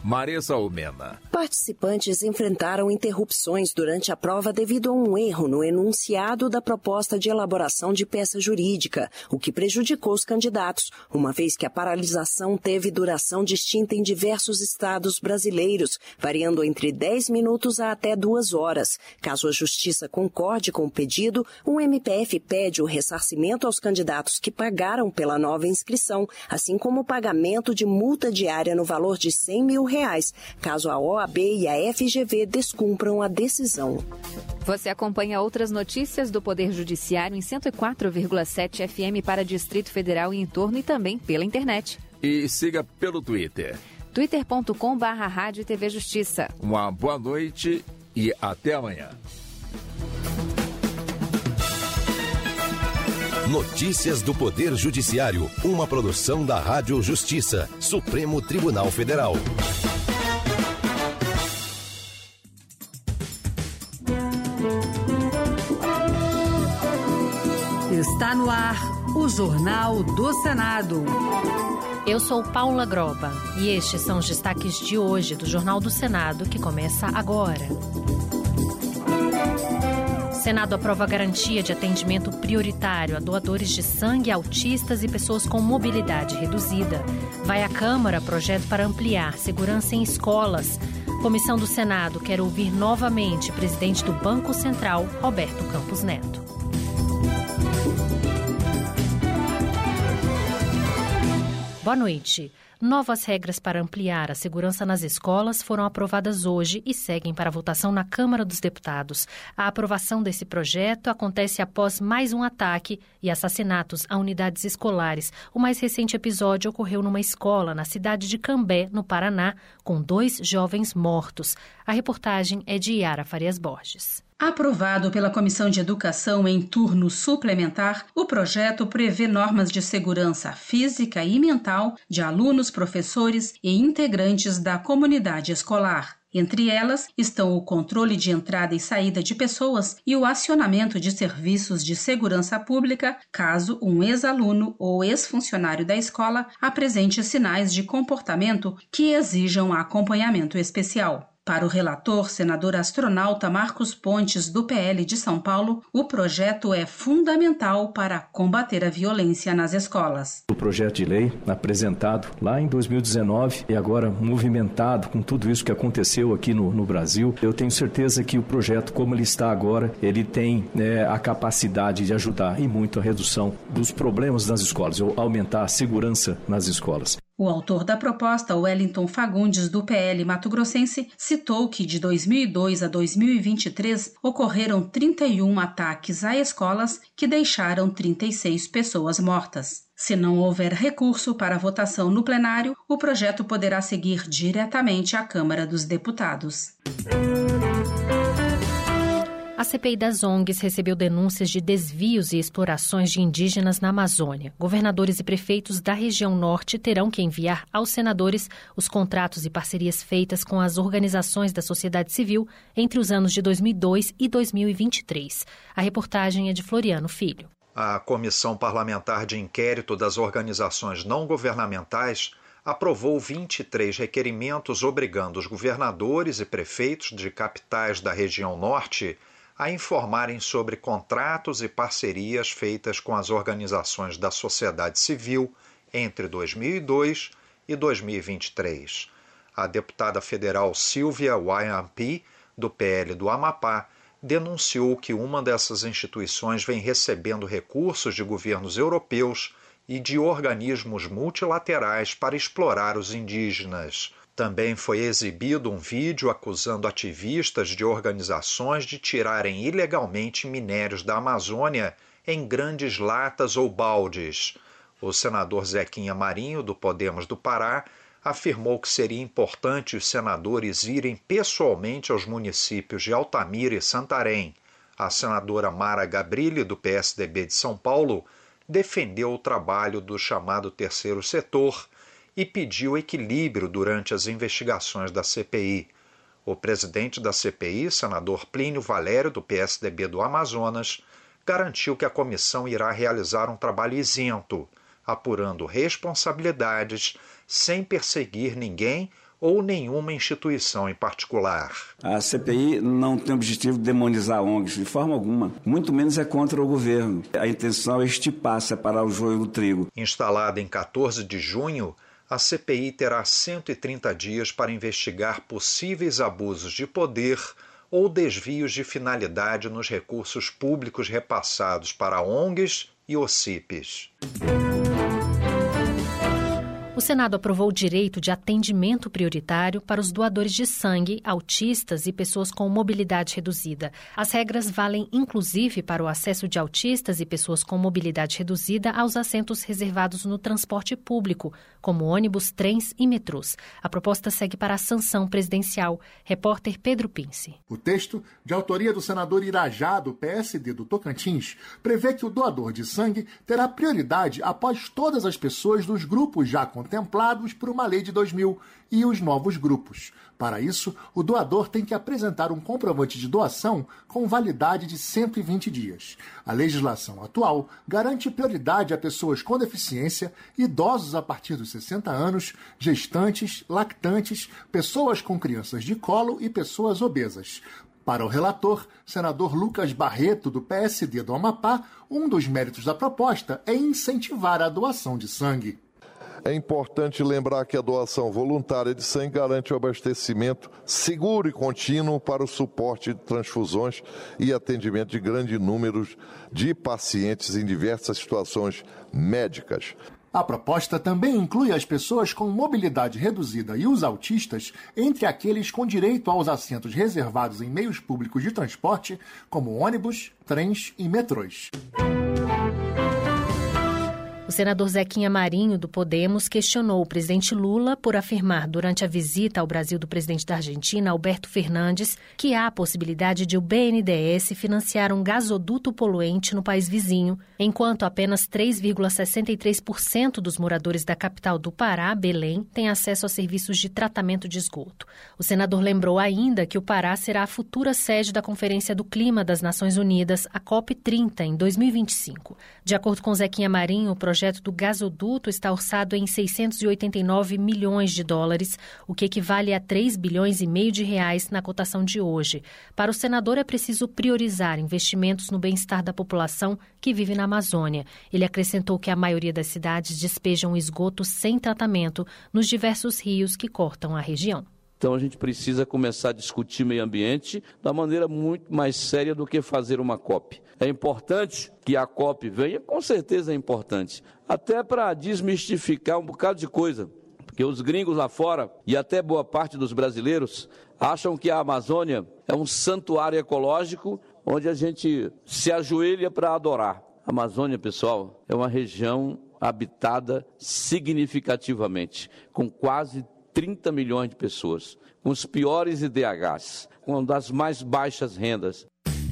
Marisa Almena. Participantes enfrentaram interrupções durante a prova devido a um erro no enunciado da proposta de elaboração de peça jurídica, o que prejudicou os candidatos, uma vez que a paralisação teve duração distinta em diversos estados brasileiros, variando entre dez minutos a até duas horas. Caso a Justiça concorde com o pedido, o M P F pede o ressarcimento aos candidatos que pagaram pela nova inscrição, assim como o pagamento de multa diária no valor de cem mil reais, caso a O A B e a F G V descumpram a decisão. Você acompanha outras notícias do Poder Judiciário em cento e quatro vírgula sete F M para Distrito Federal e entorno e também pela internet. E siga pelo Twitter. twitter ponto com barra rádio T V Justiça. Uma boa noite e até amanhã. Notícias do Poder Judiciário, uma produção da Rádio Justiça, Supremo Tribunal Federal. Está no ar o Jornal do Senado. Eu sou Paula Groba e estes são os destaques de hoje do Jornal do Senado, que começa agora. O Senado aprova a garantia de atendimento prioritário a doadores de sangue, autistas e pessoas com mobilidade reduzida. Vai à Câmara projeto para ampliar segurança em escolas. Comissão do Senado quer ouvir novamente o presidente do Banco Central, Roberto Campos Neto. Boa noite. Novas regras para ampliar a segurança nas escolas foram aprovadas hoje e seguem para votação na Câmara dos Deputados. A aprovação desse projeto acontece após mais um ataque e assassinatos a unidades escolares. O mais recente episódio ocorreu numa escola na cidade de Cambé, no Paraná, com dois jovens mortos. A reportagem é de Yara Farias Borges. Aprovado pela Comissão de Educação em turno suplementar, o projeto prevê normas de segurança física e mental de alunos, professores e integrantes da comunidade escolar. Entre elas estão o controle de entrada e saída de pessoas e o acionamento de serviços de segurança pública caso um ex-aluno ou ex-funcionário da escola apresente sinais de comportamento que exijam acompanhamento especial. Para o relator, senador astronauta Marcos Pontes, do P L de São Paulo, o projeto é fundamental para combater a violência nas escolas. O projeto de lei, apresentado lá em dois mil e dezenove e agora movimentado com tudo isso que aconteceu aqui no, no Brasil, eu tenho certeza que o projeto, como ele está agora, ele tem é, a capacidade de ajudar e muito a redução dos problemas nas escolas, ou aumentar a segurança nas escolas. O autor da proposta, Wellington Fagundes, do P L mato-grossense, citou que de dois mil e dois a dois mil e vinte e três ocorreram trinta e um ataques a escolas que deixaram trinta e seis pessoas mortas. Se não houver recurso para votação no plenário, o projeto poderá seguir diretamente à Câmara dos Deputados. A C P I das O N Gs recebeu denúncias de desvios e explorações de indígenas na Amazônia. Governadores e prefeitos da região norte terão que enviar aos senadores os contratos e parcerias feitas com as organizações da sociedade civil entre os anos de dois mil e dois e dois mil e vinte e três. A reportagem é de Floriano Filho. A Comissão Parlamentar de Inquérito das Organizações Não Governamentais aprovou vinte e três requerimentos obrigando os governadores e prefeitos de capitais da região norte a informarem sobre contratos e parcerias feitas com as organizações da sociedade civil entre dois mil e dois e dois mil e vinte e três. A deputada federal Silvia Wayampi, do P L do Amapá, denunciou que uma dessas instituições vem recebendo recursos de governos europeus e de organismos multilaterais para explorar os indígenas. Também foi exibido um vídeo acusando ativistas de organizações de tirarem ilegalmente minérios da Amazônia em grandes latas ou baldes. O senador Zequinha Marinho, do Podemos do Pará, afirmou que seria importante os senadores irem pessoalmente aos municípios de Altamira e Santarém. A senadora Mara Gabrilli, do P S D B de São Paulo, defendeu o trabalho do chamado terceiro setor e pediu equilíbrio durante as investigações da C P I. O presidente da C P I, senador Plínio Valério, do P S D B do Amazonas, garantiu que a comissão irá realizar um trabalho isento, apurando responsabilidades sem perseguir ninguém ou nenhuma instituição em particular. A C P I não tem o objetivo de demonizar O N Gs de forma alguma, muito menos é contra o governo. A intenção é estipar, separar o joio do trigo. Instalada em quatorze de junho, a C P I terá cento e trinta dias para investigar possíveis abusos de poder ou desvios de finalidade nos recursos públicos repassados para O N Gs e O C I Ps. O Senado aprovou o direito de atendimento prioritário para os doadores de sangue, autistas e pessoas com mobilidade reduzida. As regras valem inclusive para o acesso de autistas e pessoas com mobilidade reduzida aos assentos reservados no transporte público, como ônibus, trens e metrôs. A proposta segue para a sanção presidencial. Repórter Pedro Pince. O texto, de autoria do senador Irajá, do P S D do Tocantins, prevê que o doador de sangue terá prioridade após todas as pessoas dos grupos já contemplados por uma lei de dois mil e os novos grupos. Para isso, o doador tem que apresentar um comprovante de doação com validade de cento e vinte dias. A legislação atual garante prioridade a pessoas com deficiência, idosos a partir dos sessenta anos, gestantes, lactantes, pessoas com crianças de colo e pessoas obesas. Para o relator, senador Lucas Barreto, do P S D do Amapá, um dos méritos da proposta é incentivar a doação de sangue. É importante lembrar que a doação voluntária de sangue garante o abastecimento seguro e contínuo para o suporte de transfusões e atendimento de grande número de pacientes em diversas situações médicas. A proposta também inclui as pessoas com mobilidade reduzida e os autistas entre aqueles com direito aos assentos reservados em meios públicos de transporte, como ônibus, trens e metrôs. O senador Zequinha Marinho, do Podemos, questionou o presidente Lula por afirmar, durante a visita ao Brasil do presidente da Argentina, Alberto Fernandes, que há a possibilidade de o B N D E S financiar um gasoduto poluente no país vizinho, enquanto apenas três vírgula sessenta e três por cento dos moradores da capital do Pará, Belém, têm acesso a serviços de tratamento de esgoto. O senador lembrou ainda que o Pará será a futura sede da Conferência do Clima das Nações Unidas, a COP trinta, em dois mil e vinte e cinco. De acordo com Zequinha Marinho, o projeto O projeto do gasoduto está orçado em seiscentos e oitenta e nove milhões de dólares, o que equivale a três bilhões e meio de reais na cotação de hoje. Para o senador, é preciso priorizar investimentos no bem-estar da população que vive na Amazônia. Ele acrescentou que a maioria das cidades despejam esgoto sem tratamento nos diversos rios que cortam a região. Então a gente precisa começar a discutir meio ambiente da maneira muito mais séria do que fazer uma COP. É importante que a COP venha, com certeza é importante, até para desmistificar um bocado de coisa, porque os gringos lá fora e até boa parte dos brasileiros acham que a Amazônia é um santuário ecológico onde a gente se ajoelha para adorar. A Amazônia, pessoal, é uma região habitada significativamente, com quase trinta milhões de pessoas, com os piores I D Hs, com uma das mais baixas rendas.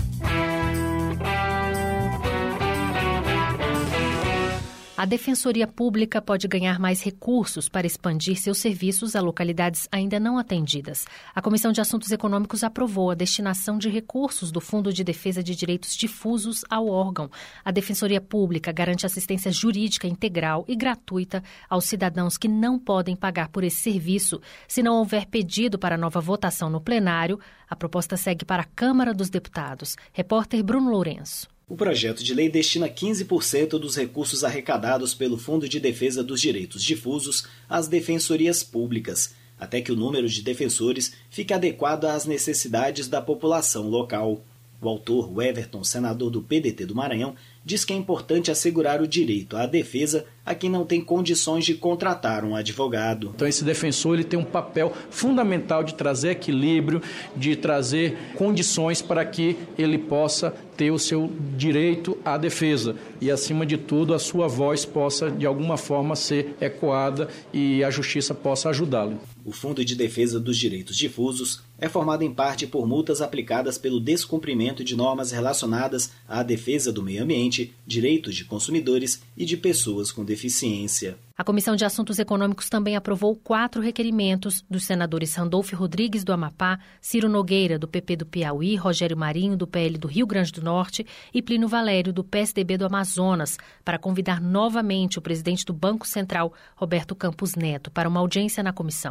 A Defensoria Pública pode ganhar mais recursos para expandir seus serviços a localidades ainda não atendidas. A Comissão de Assuntos Econômicos aprovou a destinação de recursos do Fundo de Defesa de Direitos Difusos ao órgão. A Defensoria Pública garante assistência jurídica integral e gratuita aos cidadãos que não podem pagar por esse serviço. Se não houver pedido para nova votação no plenário, a proposta segue para a Câmara dos Deputados. Repórter Bruno Lourenço. O projeto de lei destina quinze por cento dos recursos arrecadados pelo Fundo de Defesa dos Direitos Difusos às defensorias públicas, até que o número de defensores fique adequado às necessidades da população local. O autor, o Everton, senador do P D T do Maranhão, diz que é importante assegurar o direito à defesa a quem não tem condições de contratar um advogado. Então esse defensor ele tem um papel fundamental de trazer equilíbrio, de trazer condições para que ele possa ter o seu direito à defesa e, acima de tudo, a sua voz possa, de alguma forma, ser ecoada e a justiça possa ajudá-lo. O Fundo de Defesa dos Direitos Difusos é formado em parte por multas aplicadas pelo descumprimento de normas relacionadas à defesa do meio ambiente, direitos de consumidores e de pessoas com deficiência. A Comissão de Assuntos Econômicos também aprovou quatro requerimentos dos senadores Randolfo Rodrigues, do Amapá, Ciro Nogueira, do P P do Piauí, Rogério Marinho, do P L do Rio Grande do Norte e Plínio Valério, do P S D B do Amazonas, para convidar novamente o presidente do Banco Central, Roberto Campos Neto, para uma audiência na comissão.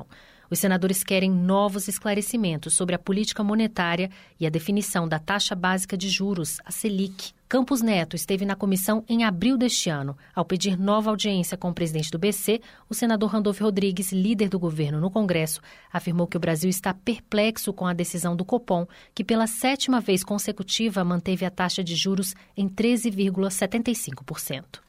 Os senadores querem novos esclarecimentos sobre a política monetária e a definição da taxa básica de juros, a Selic. Campos Neto esteve na comissão em abril deste ano. Ao pedir nova audiência com o presidente do B C, o senador Randolfo Rodrigues, líder do governo no Congresso, afirmou que o Brasil está perplexo com a decisão do Copom, que pela sétima vez consecutiva manteve a taxa de juros em treze vírgula setenta e cinco por cento.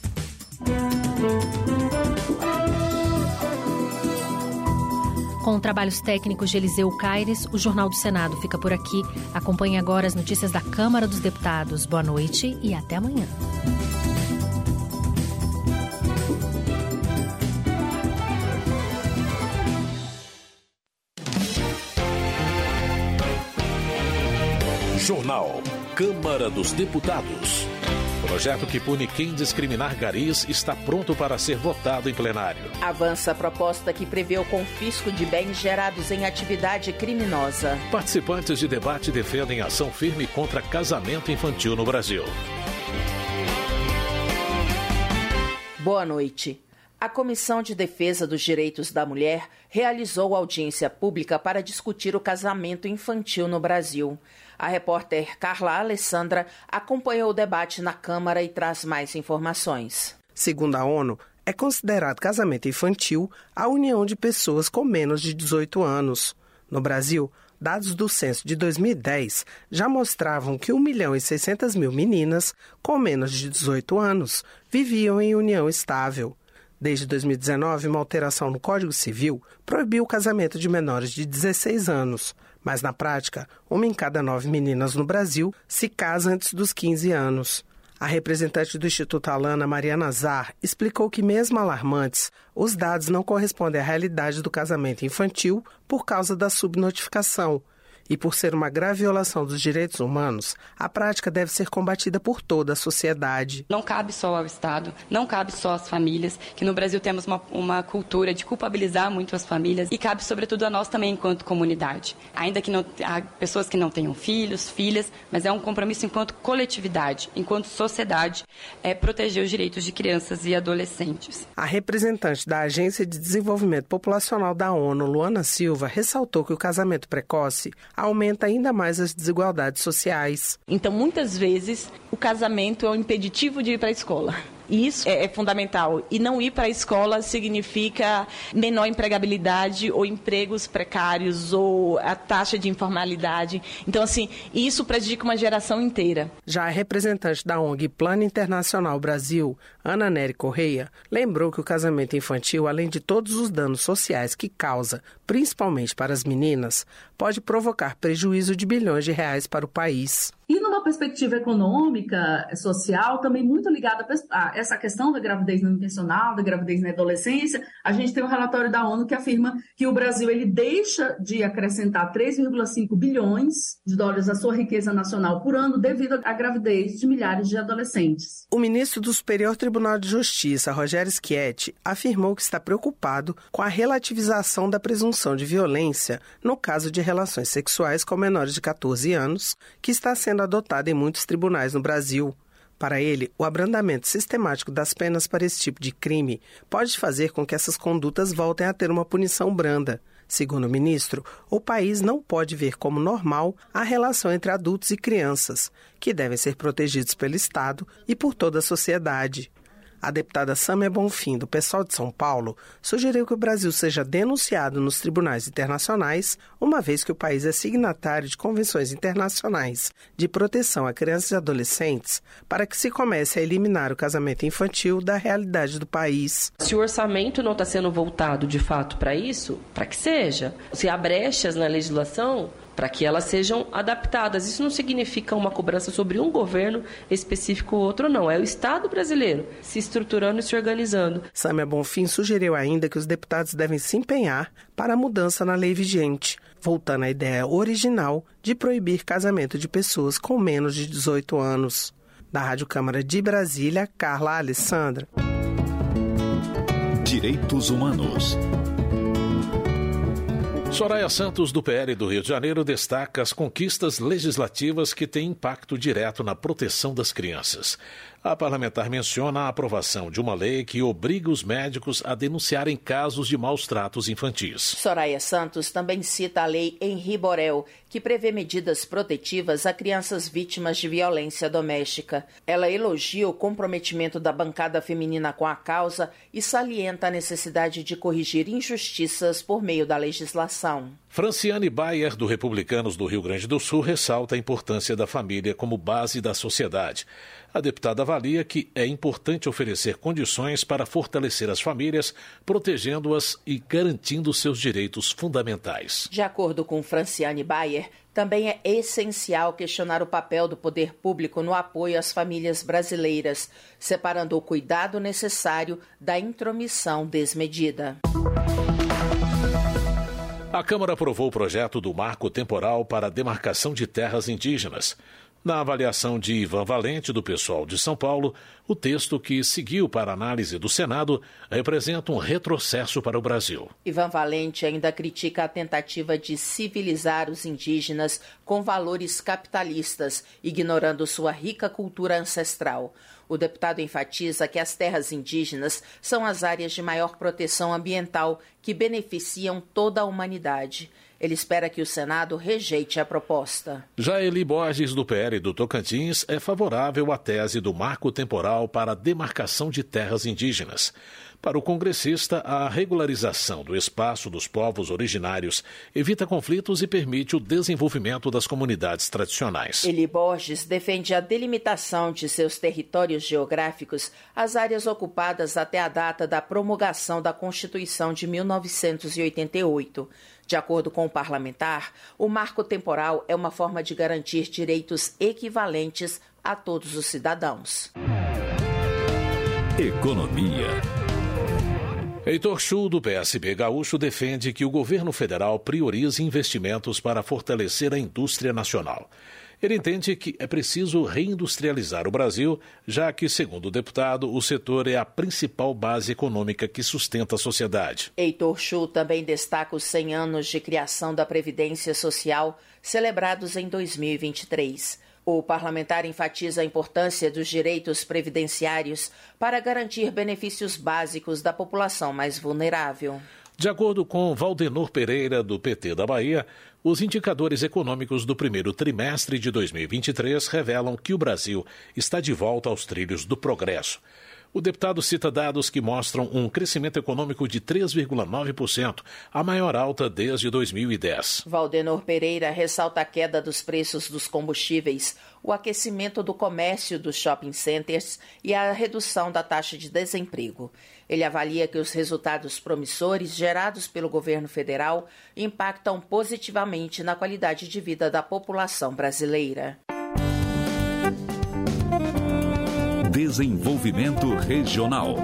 Com trabalhos técnicos de Eliseu Caires, o Jornal do Senado fica por aqui. Acompanhe agora as notícias da Câmara dos Deputados. Boa noite e até amanhã. Jornal Câmara dos Deputados. Projeto que pune quem discriminar garis está pronto para ser votado em plenário. Avança a proposta que prevê o confisco de bens gerados em atividade criminosa. Participantes de debate defendem ação firme contra casamento infantil no Brasil. Boa noite. A Comissão de Defesa dos Direitos da Mulher realizou audiência pública para discutir o casamento infantil no Brasil. A repórter Carla Alessandra acompanhou o debate na Câmara e traz mais informações. Segundo a ONU, é considerado casamento infantil a união de pessoas com menos de dezoito anos. No Brasil, dados do censo de dois mil e dez já mostravam que um milhão e seiscentas mil meninas com menos de dezoito anos viviam em união estável. Desde dois mil e dezenove, uma alteração no Código Civil proibiu o casamento de menores de dezesseis anos. Mas, na prática, uma em cada nove meninas no Brasil se casa antes dos quinze anos. A representante do Instituto Alana, Mariana Zar, explicou que, mesmo alarmantes, os dados não correspondem à realidade do casamento infantil por causa da subnotificação. E por ser uma grave violação dos direitos humanos, a prática deve ser combatida por toda a sociedade. Não cabe só ao Estado, não cabe só às famílias, que no Brasil temos uma, uma cultura de culpabilizar muito as famílias e cabe sobretudo a nós também enquanto comunidade. Ainda que não, há pessoas que não tenham filhos, filhas, mas é um compromisso enquanto coletividade, enquanto sociedade, é proteger os direitos de crianças e adolescentes. A representante da Agência de Desenvolvimento Populacional da ONU, Luana Silva, ressaltou que o casamento precoce aumenta ainda mais as desigualdades sociais. Então, muitas vezes, o casamento é um impeditivo de ir para a escola. E isso é, é fundamental. E não ir para a escola significa menor empregabilidade ou empregos precários ou a taxa de informalidade. Então, assim, isso prejudica uma geração inteira. Já a representante da ONG Plano Internacional Brasil, Ana Nery Correia, lembrou que o casamento infantil, além de todos os danos sociais que causa, principalmente para as meninas, pode provocar prejuízo de bilhões de reais para o país. E numa perspectiva econômica, social, também muito ligada a essa questão da gravidez não intencional, da gravidez na adolescência, a gente tem um relatório da ONU que afirma que o Brasil ele deixa de acrescentar três vírgula cinco bilhões de dólares à sua riqueza nacional por ano devido à gravidez de milhares de adolescentes. O ministro do Superior Tribunal de Justiça, Rogério Schietti, afirmou que está preocupado com a relativização da presunção de violência no caso de relações sexuais com menores de catorze anos, que está sendo adotada em muitos tribunais no Brasil. Para ele, o abrandamento sistemático das penas para esse tipo de crime pode fazer com que essas condutas voltem a ter uma punição branda. Segundo o ministro, o país não pode ver como normal a relação entre adultos e crianças, que devem ser protegidos pelo Estado e por toda a sociedade. A deputada Sâmia Bonfim, do PSOL de São Paulo, sugeriu que o Brasil seja denunciado nos tribunais internacionais, uma vez que o país é signatário de convenções internacionais de proteção a crianças e adolescentes, para que se comece a eliminar o casamento infantil da realidade do país. Se o orçamento não está sendo voltado de fato para isso, para que seja. Se há brechas na legislação, para que elas sejam adaptadas. Isso não significa uma cobrança sobre um governo específico ou outro, não. É o Estado brasileiro se estruturando e se organizando. Sâmia Bonfim sugeriu ainda que os deputados devem se empenhar para a mudança na lei vigente, voltando à ideia original de proibir casamento de pessoas com menos de dezoito anos. Da Rádio Câmara de Brasília, Carla Alessandra. Direitos Humanos. Soraya Santos, do P L do Rio de Janeiro, destaca as conquistas legislativas que têm impacto direto na proteção das crianças. A parlamentar menciona a aprovação de uma lei que obriga os médicos a denunciarem casos de maus tratos infantis. Soraya Santos também cita a lei Henri Borel, que prevê medidas protetivas a crianças vítimas de violência doméstica. Ela elogia o comprometimento da bancada feminina com a causa e salienta a necessidade de corrigir injustiças por meio da legislação. Franciane Bayer, do Republicanos do Rio Grande do Sul, ressalta a importância da família como base da sociedade. A deputada avalia que é importante oferecer condições para fortalecer as famílias, protegendo-as e garantindo seus direitos fundamentais. De acordo com Franciane Bayer, também é essencial questionar o papel do poder público no apoio às famílias brasileiras, separando o cuidado necessário da intromissão desmedida. A Câmara aprovou o projeto do Marco Temporal para a Demarcação de Terras Indígenas. Na avaliação de Ivan Valente, do PSOL de São Paulo, o texto que seguiu para a análise do Senado representa um retrocesso para o Brasil. Ivan Valente ainda critica a tentativa de civilizar os indígenas com valores capitalistas, ignorando sua rica cultura ancestral. O deputado enfatiza que as terras indígenas são as áreas de maior proteção ambiental que beneficiam toda a humanidade. Ele espera que o Senado rejeite a proposta. Já Eli Borges, do P L do Tocantins, é favorável à tese do marco temporal para a demarcação de terras indígenas. Para o congressista, a regularização do espaço dos povos originários evita conflitos e permite o desenvolvimento das comunidades tradicionais. Eli Borges defende a delimitação de seus territórios geográficos às áreas ocupadas até a data da promulgação da Constituição de mil novecentos e oitenta e oito. De acordo com o parlamentar, o marco temporal é uma forma de garantir direitos equivalentes a todos os cidadãos. Economia. Heitor Chu, do P S B gaúcho, defende que o governo federal priorize investimentos para fortalecer a indústria nacional. Ele entende que é preciso reindustrializar o Brasil, já que, segundo o deputado, o setor é a principal base econômica que sustenta a sociedade. Heitor Chu também destaca os cem anos de criação da Previdência Social, celebrados em dois mil e vinte e três. O parlamentar enfatiza a importância dos direitos previdenciários para garantir benefícios básicos da população mais vulnerável. De acordo com Valdenor Pereira, do P T da Bahia, os indicadores econômicos do primeiro trimestre de dois mil e vinte e três revelam que o Brasil está de volta aos trilhos do progresso. O deputado cita dados que mostram um crescimento econômico de três vírgula nove por cento, a maior alta desde dois mil e dez. Valdenor Pereira ressalta a queda dos preços dos combustíveis, o aquecimento do comércio dos shopping centers e a redução da taxa de desemprego. Ele avalia que os resultados promissores gerados pelo governo federal impactam positivamente na qualidade de vida da população brasileira. Desenvolvimento Regional.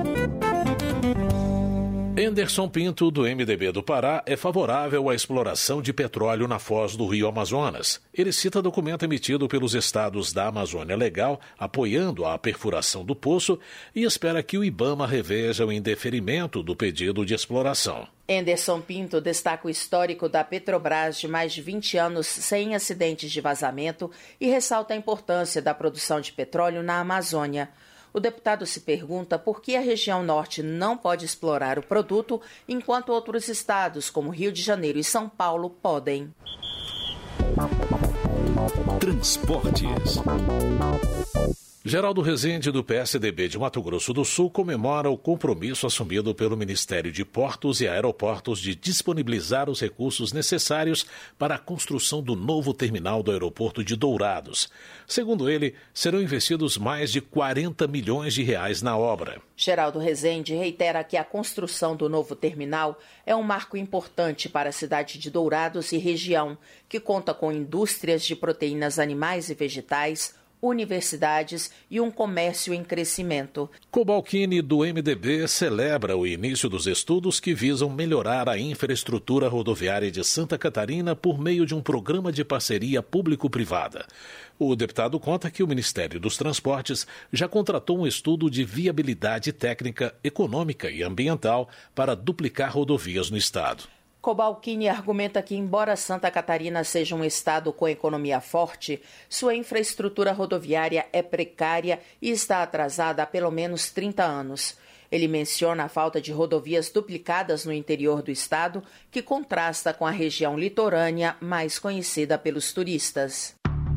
Enderson Pinto, do M D B do Pará, é favorável à exploração de petróleo na foz do Rio Amazonas. Ele cita documento emitido pelos estados da Amazônia Legal, apoiando a perfuração do poço, e espera que o IBAMA reveja o indeferimento do pedido de exploração. Enderson Pinto destaca o histórico da Petrobras de mais de vinte anos sem acidentes de vazamento e ressalta a importância da produção de petróleo na Amazônia. O deputado se pergunta por que a região norte não pode explorar o produto, enquanto outros estados, como Rio de Janeiro e São Paulo, podem. Transportes. Geraldo Rezende, do P S D B de Mato Grosso do Sul, comemora o compromisso assumido pelo Ministério de Portos e Aeroportos de disponibilizar os recursos necessários para a construção do novo terminal do aeroporto de Dourados. Segundo ele, serão investidos mais de quarenta milhões de reais na obra. Geraldo Rezende reitera que a construção do novo terminal é um marco importante para a cidade de Dourados e região, que conta com indústrias de proteínas animais e vegetais, universidades e um comércio em crescimento. Cobalcini, do M D B, celebra o início dos estudos que visam melhorar a infraestrutura rodoviária de Santa Catarina por meio de um programa de parceria público-privada. O deputado conta que o Ministério dos Transportes já contratou um estudo de viabilidade técnica, econômica e ambiental para duplicar rodovias no estado. Cobalcini argumenta que, embora Santa Catarina seja um estado com economia forte, sua infraestrutura rodoviária é precária e está atrasada há pelo menos trinta anos. Ele menciona a falta de rodovias duplicadas no interior do estado, que contrasta com a região litorânea mais conhecida pelos turistas.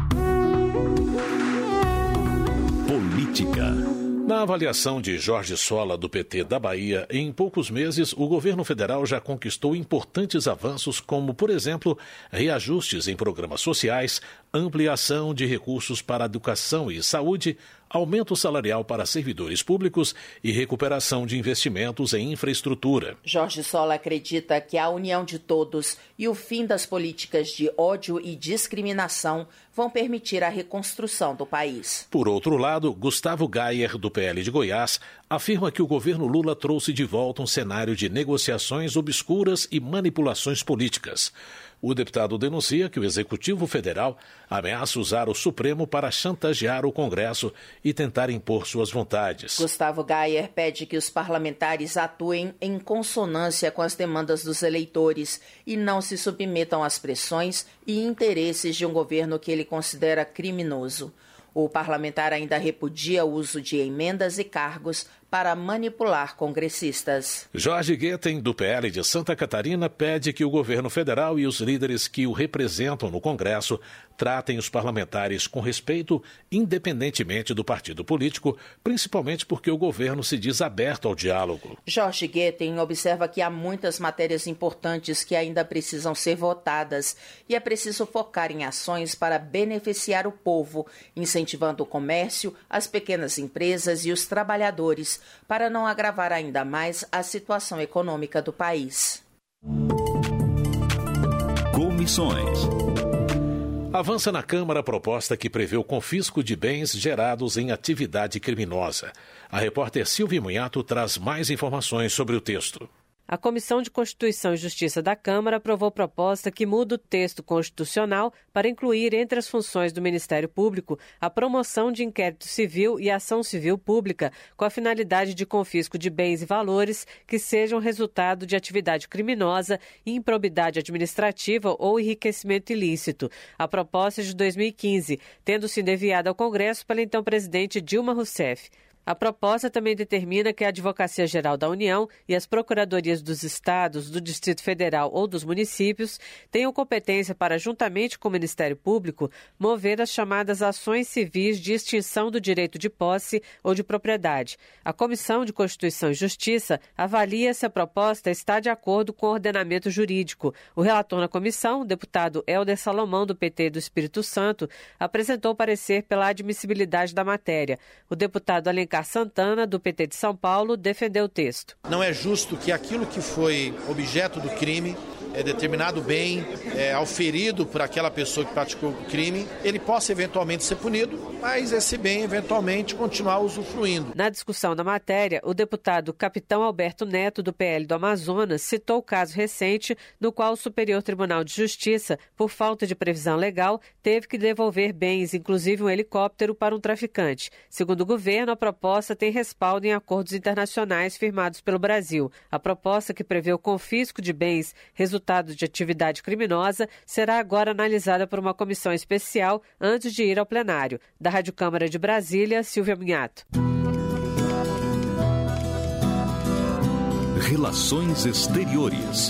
Política. Na avaliação de Jorge Sola, do P T da Bahia, em poucos meses, o governo federal já conquistou importantes avanços, como, por exemplo, reajustes em programas sociais, ampliação de recursos para educação e saúde, aumento salarial para servidores públicos e recuperação de investimentos em infraestrutura. Jorge Sola acredita que a união de todos e o fim das políticas de ódio e discriminação vão permitir a reconstrução do país. Por outro lado, Gustavo Gayer, do P L de Goiás, afirma que o governo Lula trouxe de volta um cenário de negociações obscuras e manipulações políticas. O deputado denuncia que o Executivo Federal ameaça usar o Supremo para chantagear o Congresso e tentar impor suas vontades. Gustavo Gayer pede que os parlamentares atuem em consonância com as demandas dos eleitores e não se submetam às pressões e interesses de um governo que ele considera criminoso. O parlamentar ainda repudia o uso de emendas e cargos para manipular congressistas. Jorge Guetem, do P L de Santa Catarina, pede que o governo federal e os líderes que o representam no Congresso tratem os parlamentares com respeito, independentemente do partido político, principalmente porque o governo se diz aberto ao diálogo. Jorge Guetem observa que há muitas matérias importantes que ainda precisam ser votadas e é preciso focar em ações para beneficiar o povo, incentivando o comércio, as pequenas empresas e os trabalhadores, para não agravar ainda mais a situação econômica do país. Comissões. Avança na Câmara a proposta que prevê o confisco de bens gerados em atividade criminosa. A repórter Silvia Munhato traz mais informações sobre o texto. A Comissão de Constituição e Justiça da Câmara aprovou proposta que muda o texto constitucional para incluir entre as funções do Ministério Público a promoção de inquérito civil e ação civil pública, com a finalidade de confisco de bens e valores que sejam resultado de atividade criminosa, improbidade administrativa ou enriquecimento ilícito. A proposta é de dois mil e quinze, tendo sido enviada ao Congresso pela então presidente Dilma Rousseff. A proposta também determina que a Advocacia Geral da União e as Procuradorias dos Estados, do Distrito Federal ou dos municípios tenham competência para, juntamente com o Ministério Público, mover as chamadas ações civis de extinção do direito de posse ou de propriedade. A Comissão de Constituição e Justiça avalia se a proposta está de acordo com o ordenamento jurídico. O relator na comissão, o deputado Helder Salomão, do P T do Espírito Santo, apresentou parecer pela admissibilidade da matéria. O deputado Alencar Santana, do P T de São Paulo, defendeu o texto. Não é justo que aquilo que foi objeto do crime, é determinado bem, é auferido por aquela pessoa que praticou o crime, ele possa eventualmente ser punido, mas esse bem eventualmente continuar usufruindo. Na discussão da matéria, o deputado Capitão Alberto Neto, do P L do Amazonas, citou o caso recente no qual o Superior Tribunal de Justiça, por falta de previsão legal, teve que devolver bens, inclusive um helicóptero, para um traficante. Segundo o governo, a proposta tem respaldo em acordos internacionais firmados pelo Brasil. A proposta, que prevê o confisco de bens resultado de atividade criminosa, será agora analisada por uma comissão especial antes de ir ao plenário. Da Rádio Câmara de Brasília, Silvia Minhato. Relações Exteriores.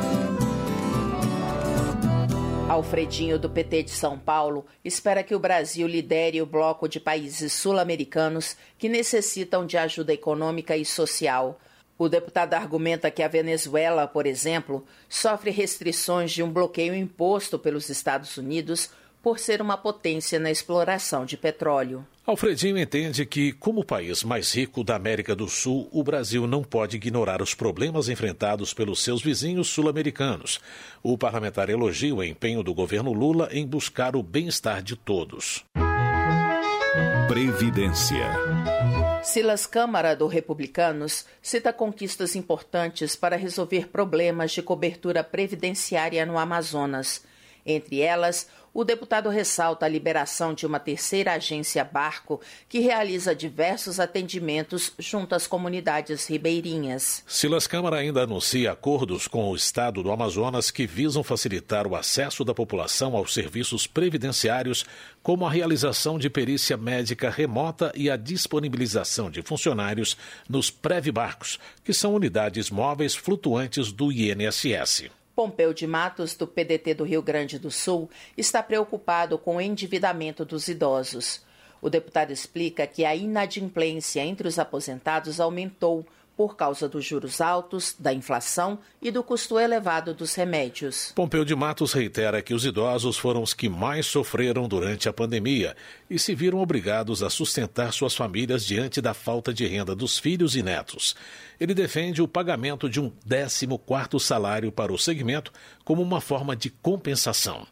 Alfredinho, do P T de São Paulo, espera que o Brasil lidere o bloco de países sul-americanos que necessitam de ajuda econômica e social. O deputado argumenta que a Venezuela, por exemplo, sofre restrições de um bloqueio imposto pelos Estados Unidos por ser uma potência na exploração de petróleo. Alfredinho entende que, como o país mais rico da América do Sul, o Brasil não pode ignorar os problemas enfrentados pelos seus vizinhos sul-americanos. O parlamentar elogia o empenho do governo Lula em buscar o bem-estar de todos. Previdência. Silas Câmara, do Republicanos, cita conquistas importantes para resolver problemas de cobertura previdenciária no Amazonas. Entre elas, o deputado ressalta a liberação de uma terceira agência Barco, que realiza diversos atendimentos junto às comunidades ribeirinhas. Silas Câmara ainda anuncia acordos com o Estado do Amazonas que visam facilitar o acesso da população aos serviços previdenciários, como a realização de perícia médica remota e a disponibilização de funcionários nos Previbarcos, que são unidades móveis flutuantes do I N S S. Pompeu de Matos, do P D T do Rio Grande do Sul, está preocupado com o endividamento dos idosos. O deputado explica que a inadimplência entre os aposentados aumentou por causa dos juros altos, da inflação e do custo elevado dos remédios. Pompeu de Matos reitera que os idosos foram os que mais sofreram durante a pandemia e se viram obrigados a sustentar suas famílias diante da falta de renda dos filhos e netos. Ele defende o pagamento de um décimo quarto salário para o segmento como uma forma de compensação.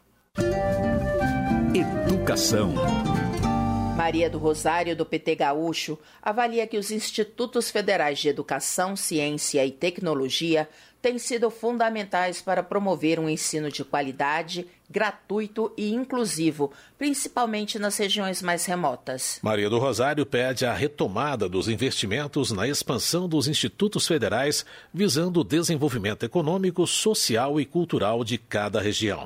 Educação. Maria do Rosário, do P T Gaúcho, avalia que os Institutos Federais de Educação, Ciência e Tecnologia têm sido fundamentais para promover um ensino de qualidade, gratuito e inclusivo, principalmente nas regiões mais remotas. Maria do Rosário pede a retomada dos investimentos na expansão dos institutos federais, visando o desenvolvimento econômico, social e cultural de cada região.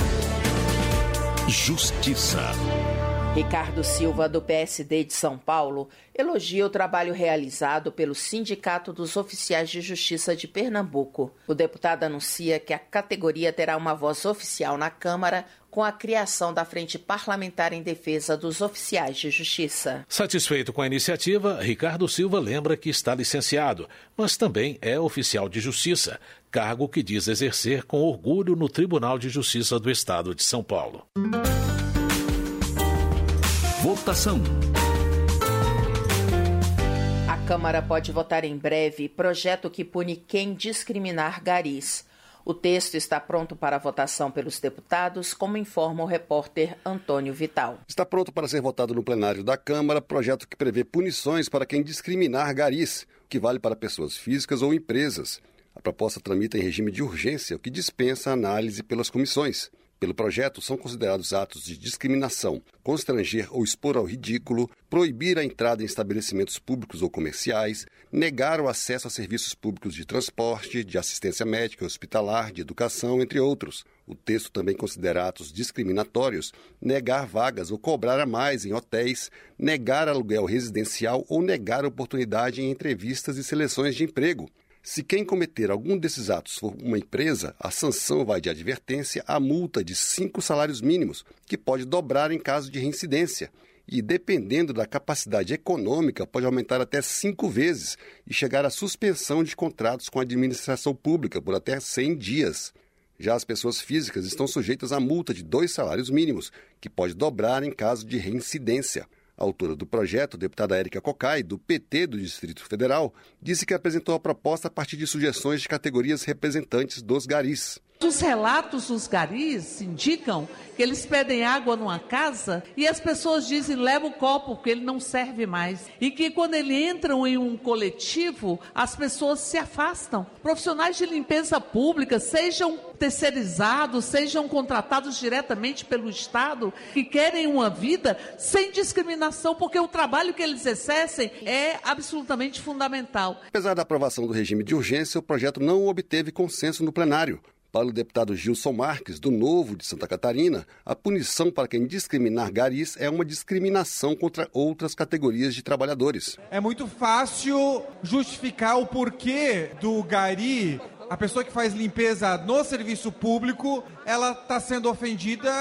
Justiça. Ricardo Silva, do P S D de São Paulo, elogia o trabalho realizado pelo Sindicato dos Oficiais de Justiça de Pernambuco. O deputado anuncia que a categoria terá uma voz oficial na Câmara com a criação da Frente Parlamentar em Defesa dos Oficiais de Justiça. Satisfeito com a iniciativa, Ricardo Silva lembra que está licenciado, mas também é oficial de justiça, cargo que diz exercer com orgulho no Tribunal de Justiça do Estado de São Paulo. Votação. A Câmara pode votar em breve projeto que pune quem discriminar garis. O texto está pronto para votação pelos deputados, como informa o repórter Antônio Vital. Está pronto para ser votado no plenário da Câmara projeto que prevê punições para quem discriminar garis, o que vale para pessoas físicas ou empresas. A proposta tramita em regime de urgência, o que dispensa análise pelas comissões. Pelo projeto, são considerados atos de discriminação, constranger ou expor ao ridículo, proibir a entrada em estabelecimentos públicos ou comerciais, negar o acesso a serviços públicos de transporte, de assistência médica, hospitalar, de educação, entre outros. O texto também considera atos discriminatórios, negar vagas ou cobrar a mais em hotéis, negar aluguel residencial ou negar oportunidade em entrevistas e seleções de emprego. Se quem cometer algum desses atos for uma empresa, a sanção vai de advertência a multa de cinco salários mínimos, que pode dobrar em caso de reincidência. E, dependendo da capacidade econômica, pode aumentar até cinco vezes e chegar à suspensão de contratos com a administração pública por até cem dias. Já as pessoas físicas estão sujeitas a multa de dois salários mínimos, que pode dobrar em caso de reincidência. A autora do projeto, a deputada Érica Cocai, do P T do Distrito Federal, disse que apresentou a proposta a partir de sugestões de categorias representantes dos garis. Os relatos dos garis indicam que eles pedem água numa casa e as pessoas dizem, leva o copo, porque ele não serve mais. E que quando eles entram em um coletivo, as pessoas se afastam. Profissionais de limpeza pública, sejam terceirizados, sejam contratados diretamente pelo Estado, que querem uma vida sem discriminação, porque o trabalho que eles exercem é absolutamente fundamental. Apesar da aprovação do regime de urgência, o projeto não obteve consenso no plenário. Para o deputado Gilson Marques, do Novo de Santa Catarina, a punição para quem discriminar garis é uma discriminação contra outras categorias de trabalhadores. É muito fácil justificar o porquê do gari, a pessoa que faz limpeza no serviço público, ela está sendo ofendida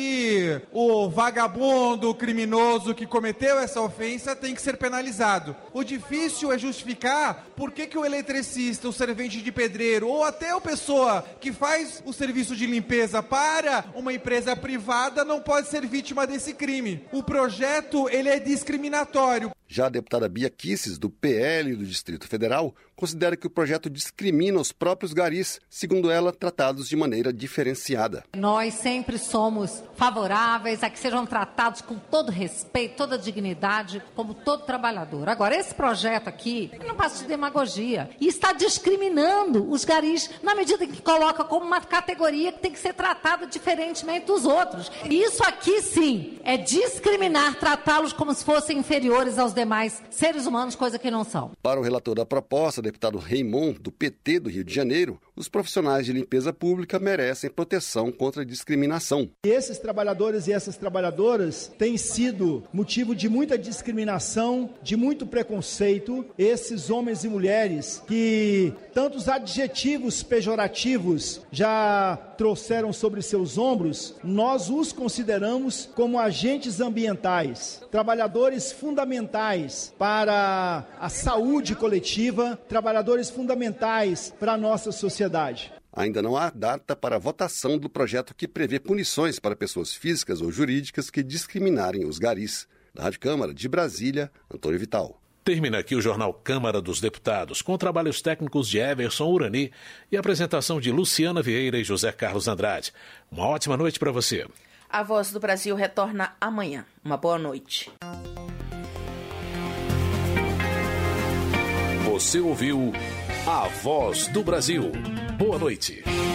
e o vagabundo, o criminoso que cometeu essa ofensa tem que ser penalizado. O difícil é justificar por que, que o eletricista, o servente de pedreiro ou até a pessoa que faz o serviço de limpeza para uma empresa privada não pode ser vítima desse crime. O projeto ele é discriminatório. Já a deputada Bia Kicis, do P L do Distrito Federal, considera que o projeto discrimina os próprios garis, segundo ela, tratados de maneira diferenciada. Nós sempre somos favoráveis a que sejam tratados com todo respeito, toda dignidade, como todo trabalhador. Agora, esse projeto aqui não passa de demagogia e está discriminando os garis na medida que coloca como uma categoria que tem que ser tratada diferentemente dos outros. Isso aqui, sim, é discriminar, tratá-los como se fossem inferiores aos demais seres humanos, coisa que não são. Para o relator da proposta, deputado Raymond, do P T do Rio de Janeiro, os profissionais de limpeza pública merecem proteção contra a discriminação. Esses trabalhadores e essas trabalhadoras têm sido motivo de muita discriminação, de muito preconceito. Esses homens e mulheres que tantos adjetivos pejorativos já trouxeram sobre seus ombros, nós os consideramos como agentes ambientais, trabalhadores fundamentais para a saúde coletiva, trabalhadores fundamentais para a nossa sociedade. Ainda não há data para a votação do projeto que prevê punições para pessoas físicas ou jurídicas que discriminarem os garis. Da Rádio Câmara de Brasília, Antônio Vital. Termina aqui o Jornal Câmara dos Deputados, com trabalhos técnicos de Everson Urani e apresentação de Luciana Vieira e José Carlos Andrade. Uma ótima noite para você. A Voz do Brasil retorna amanhã. Uma boa noite. Você ouviu A Voz do Brasil. Boa noite.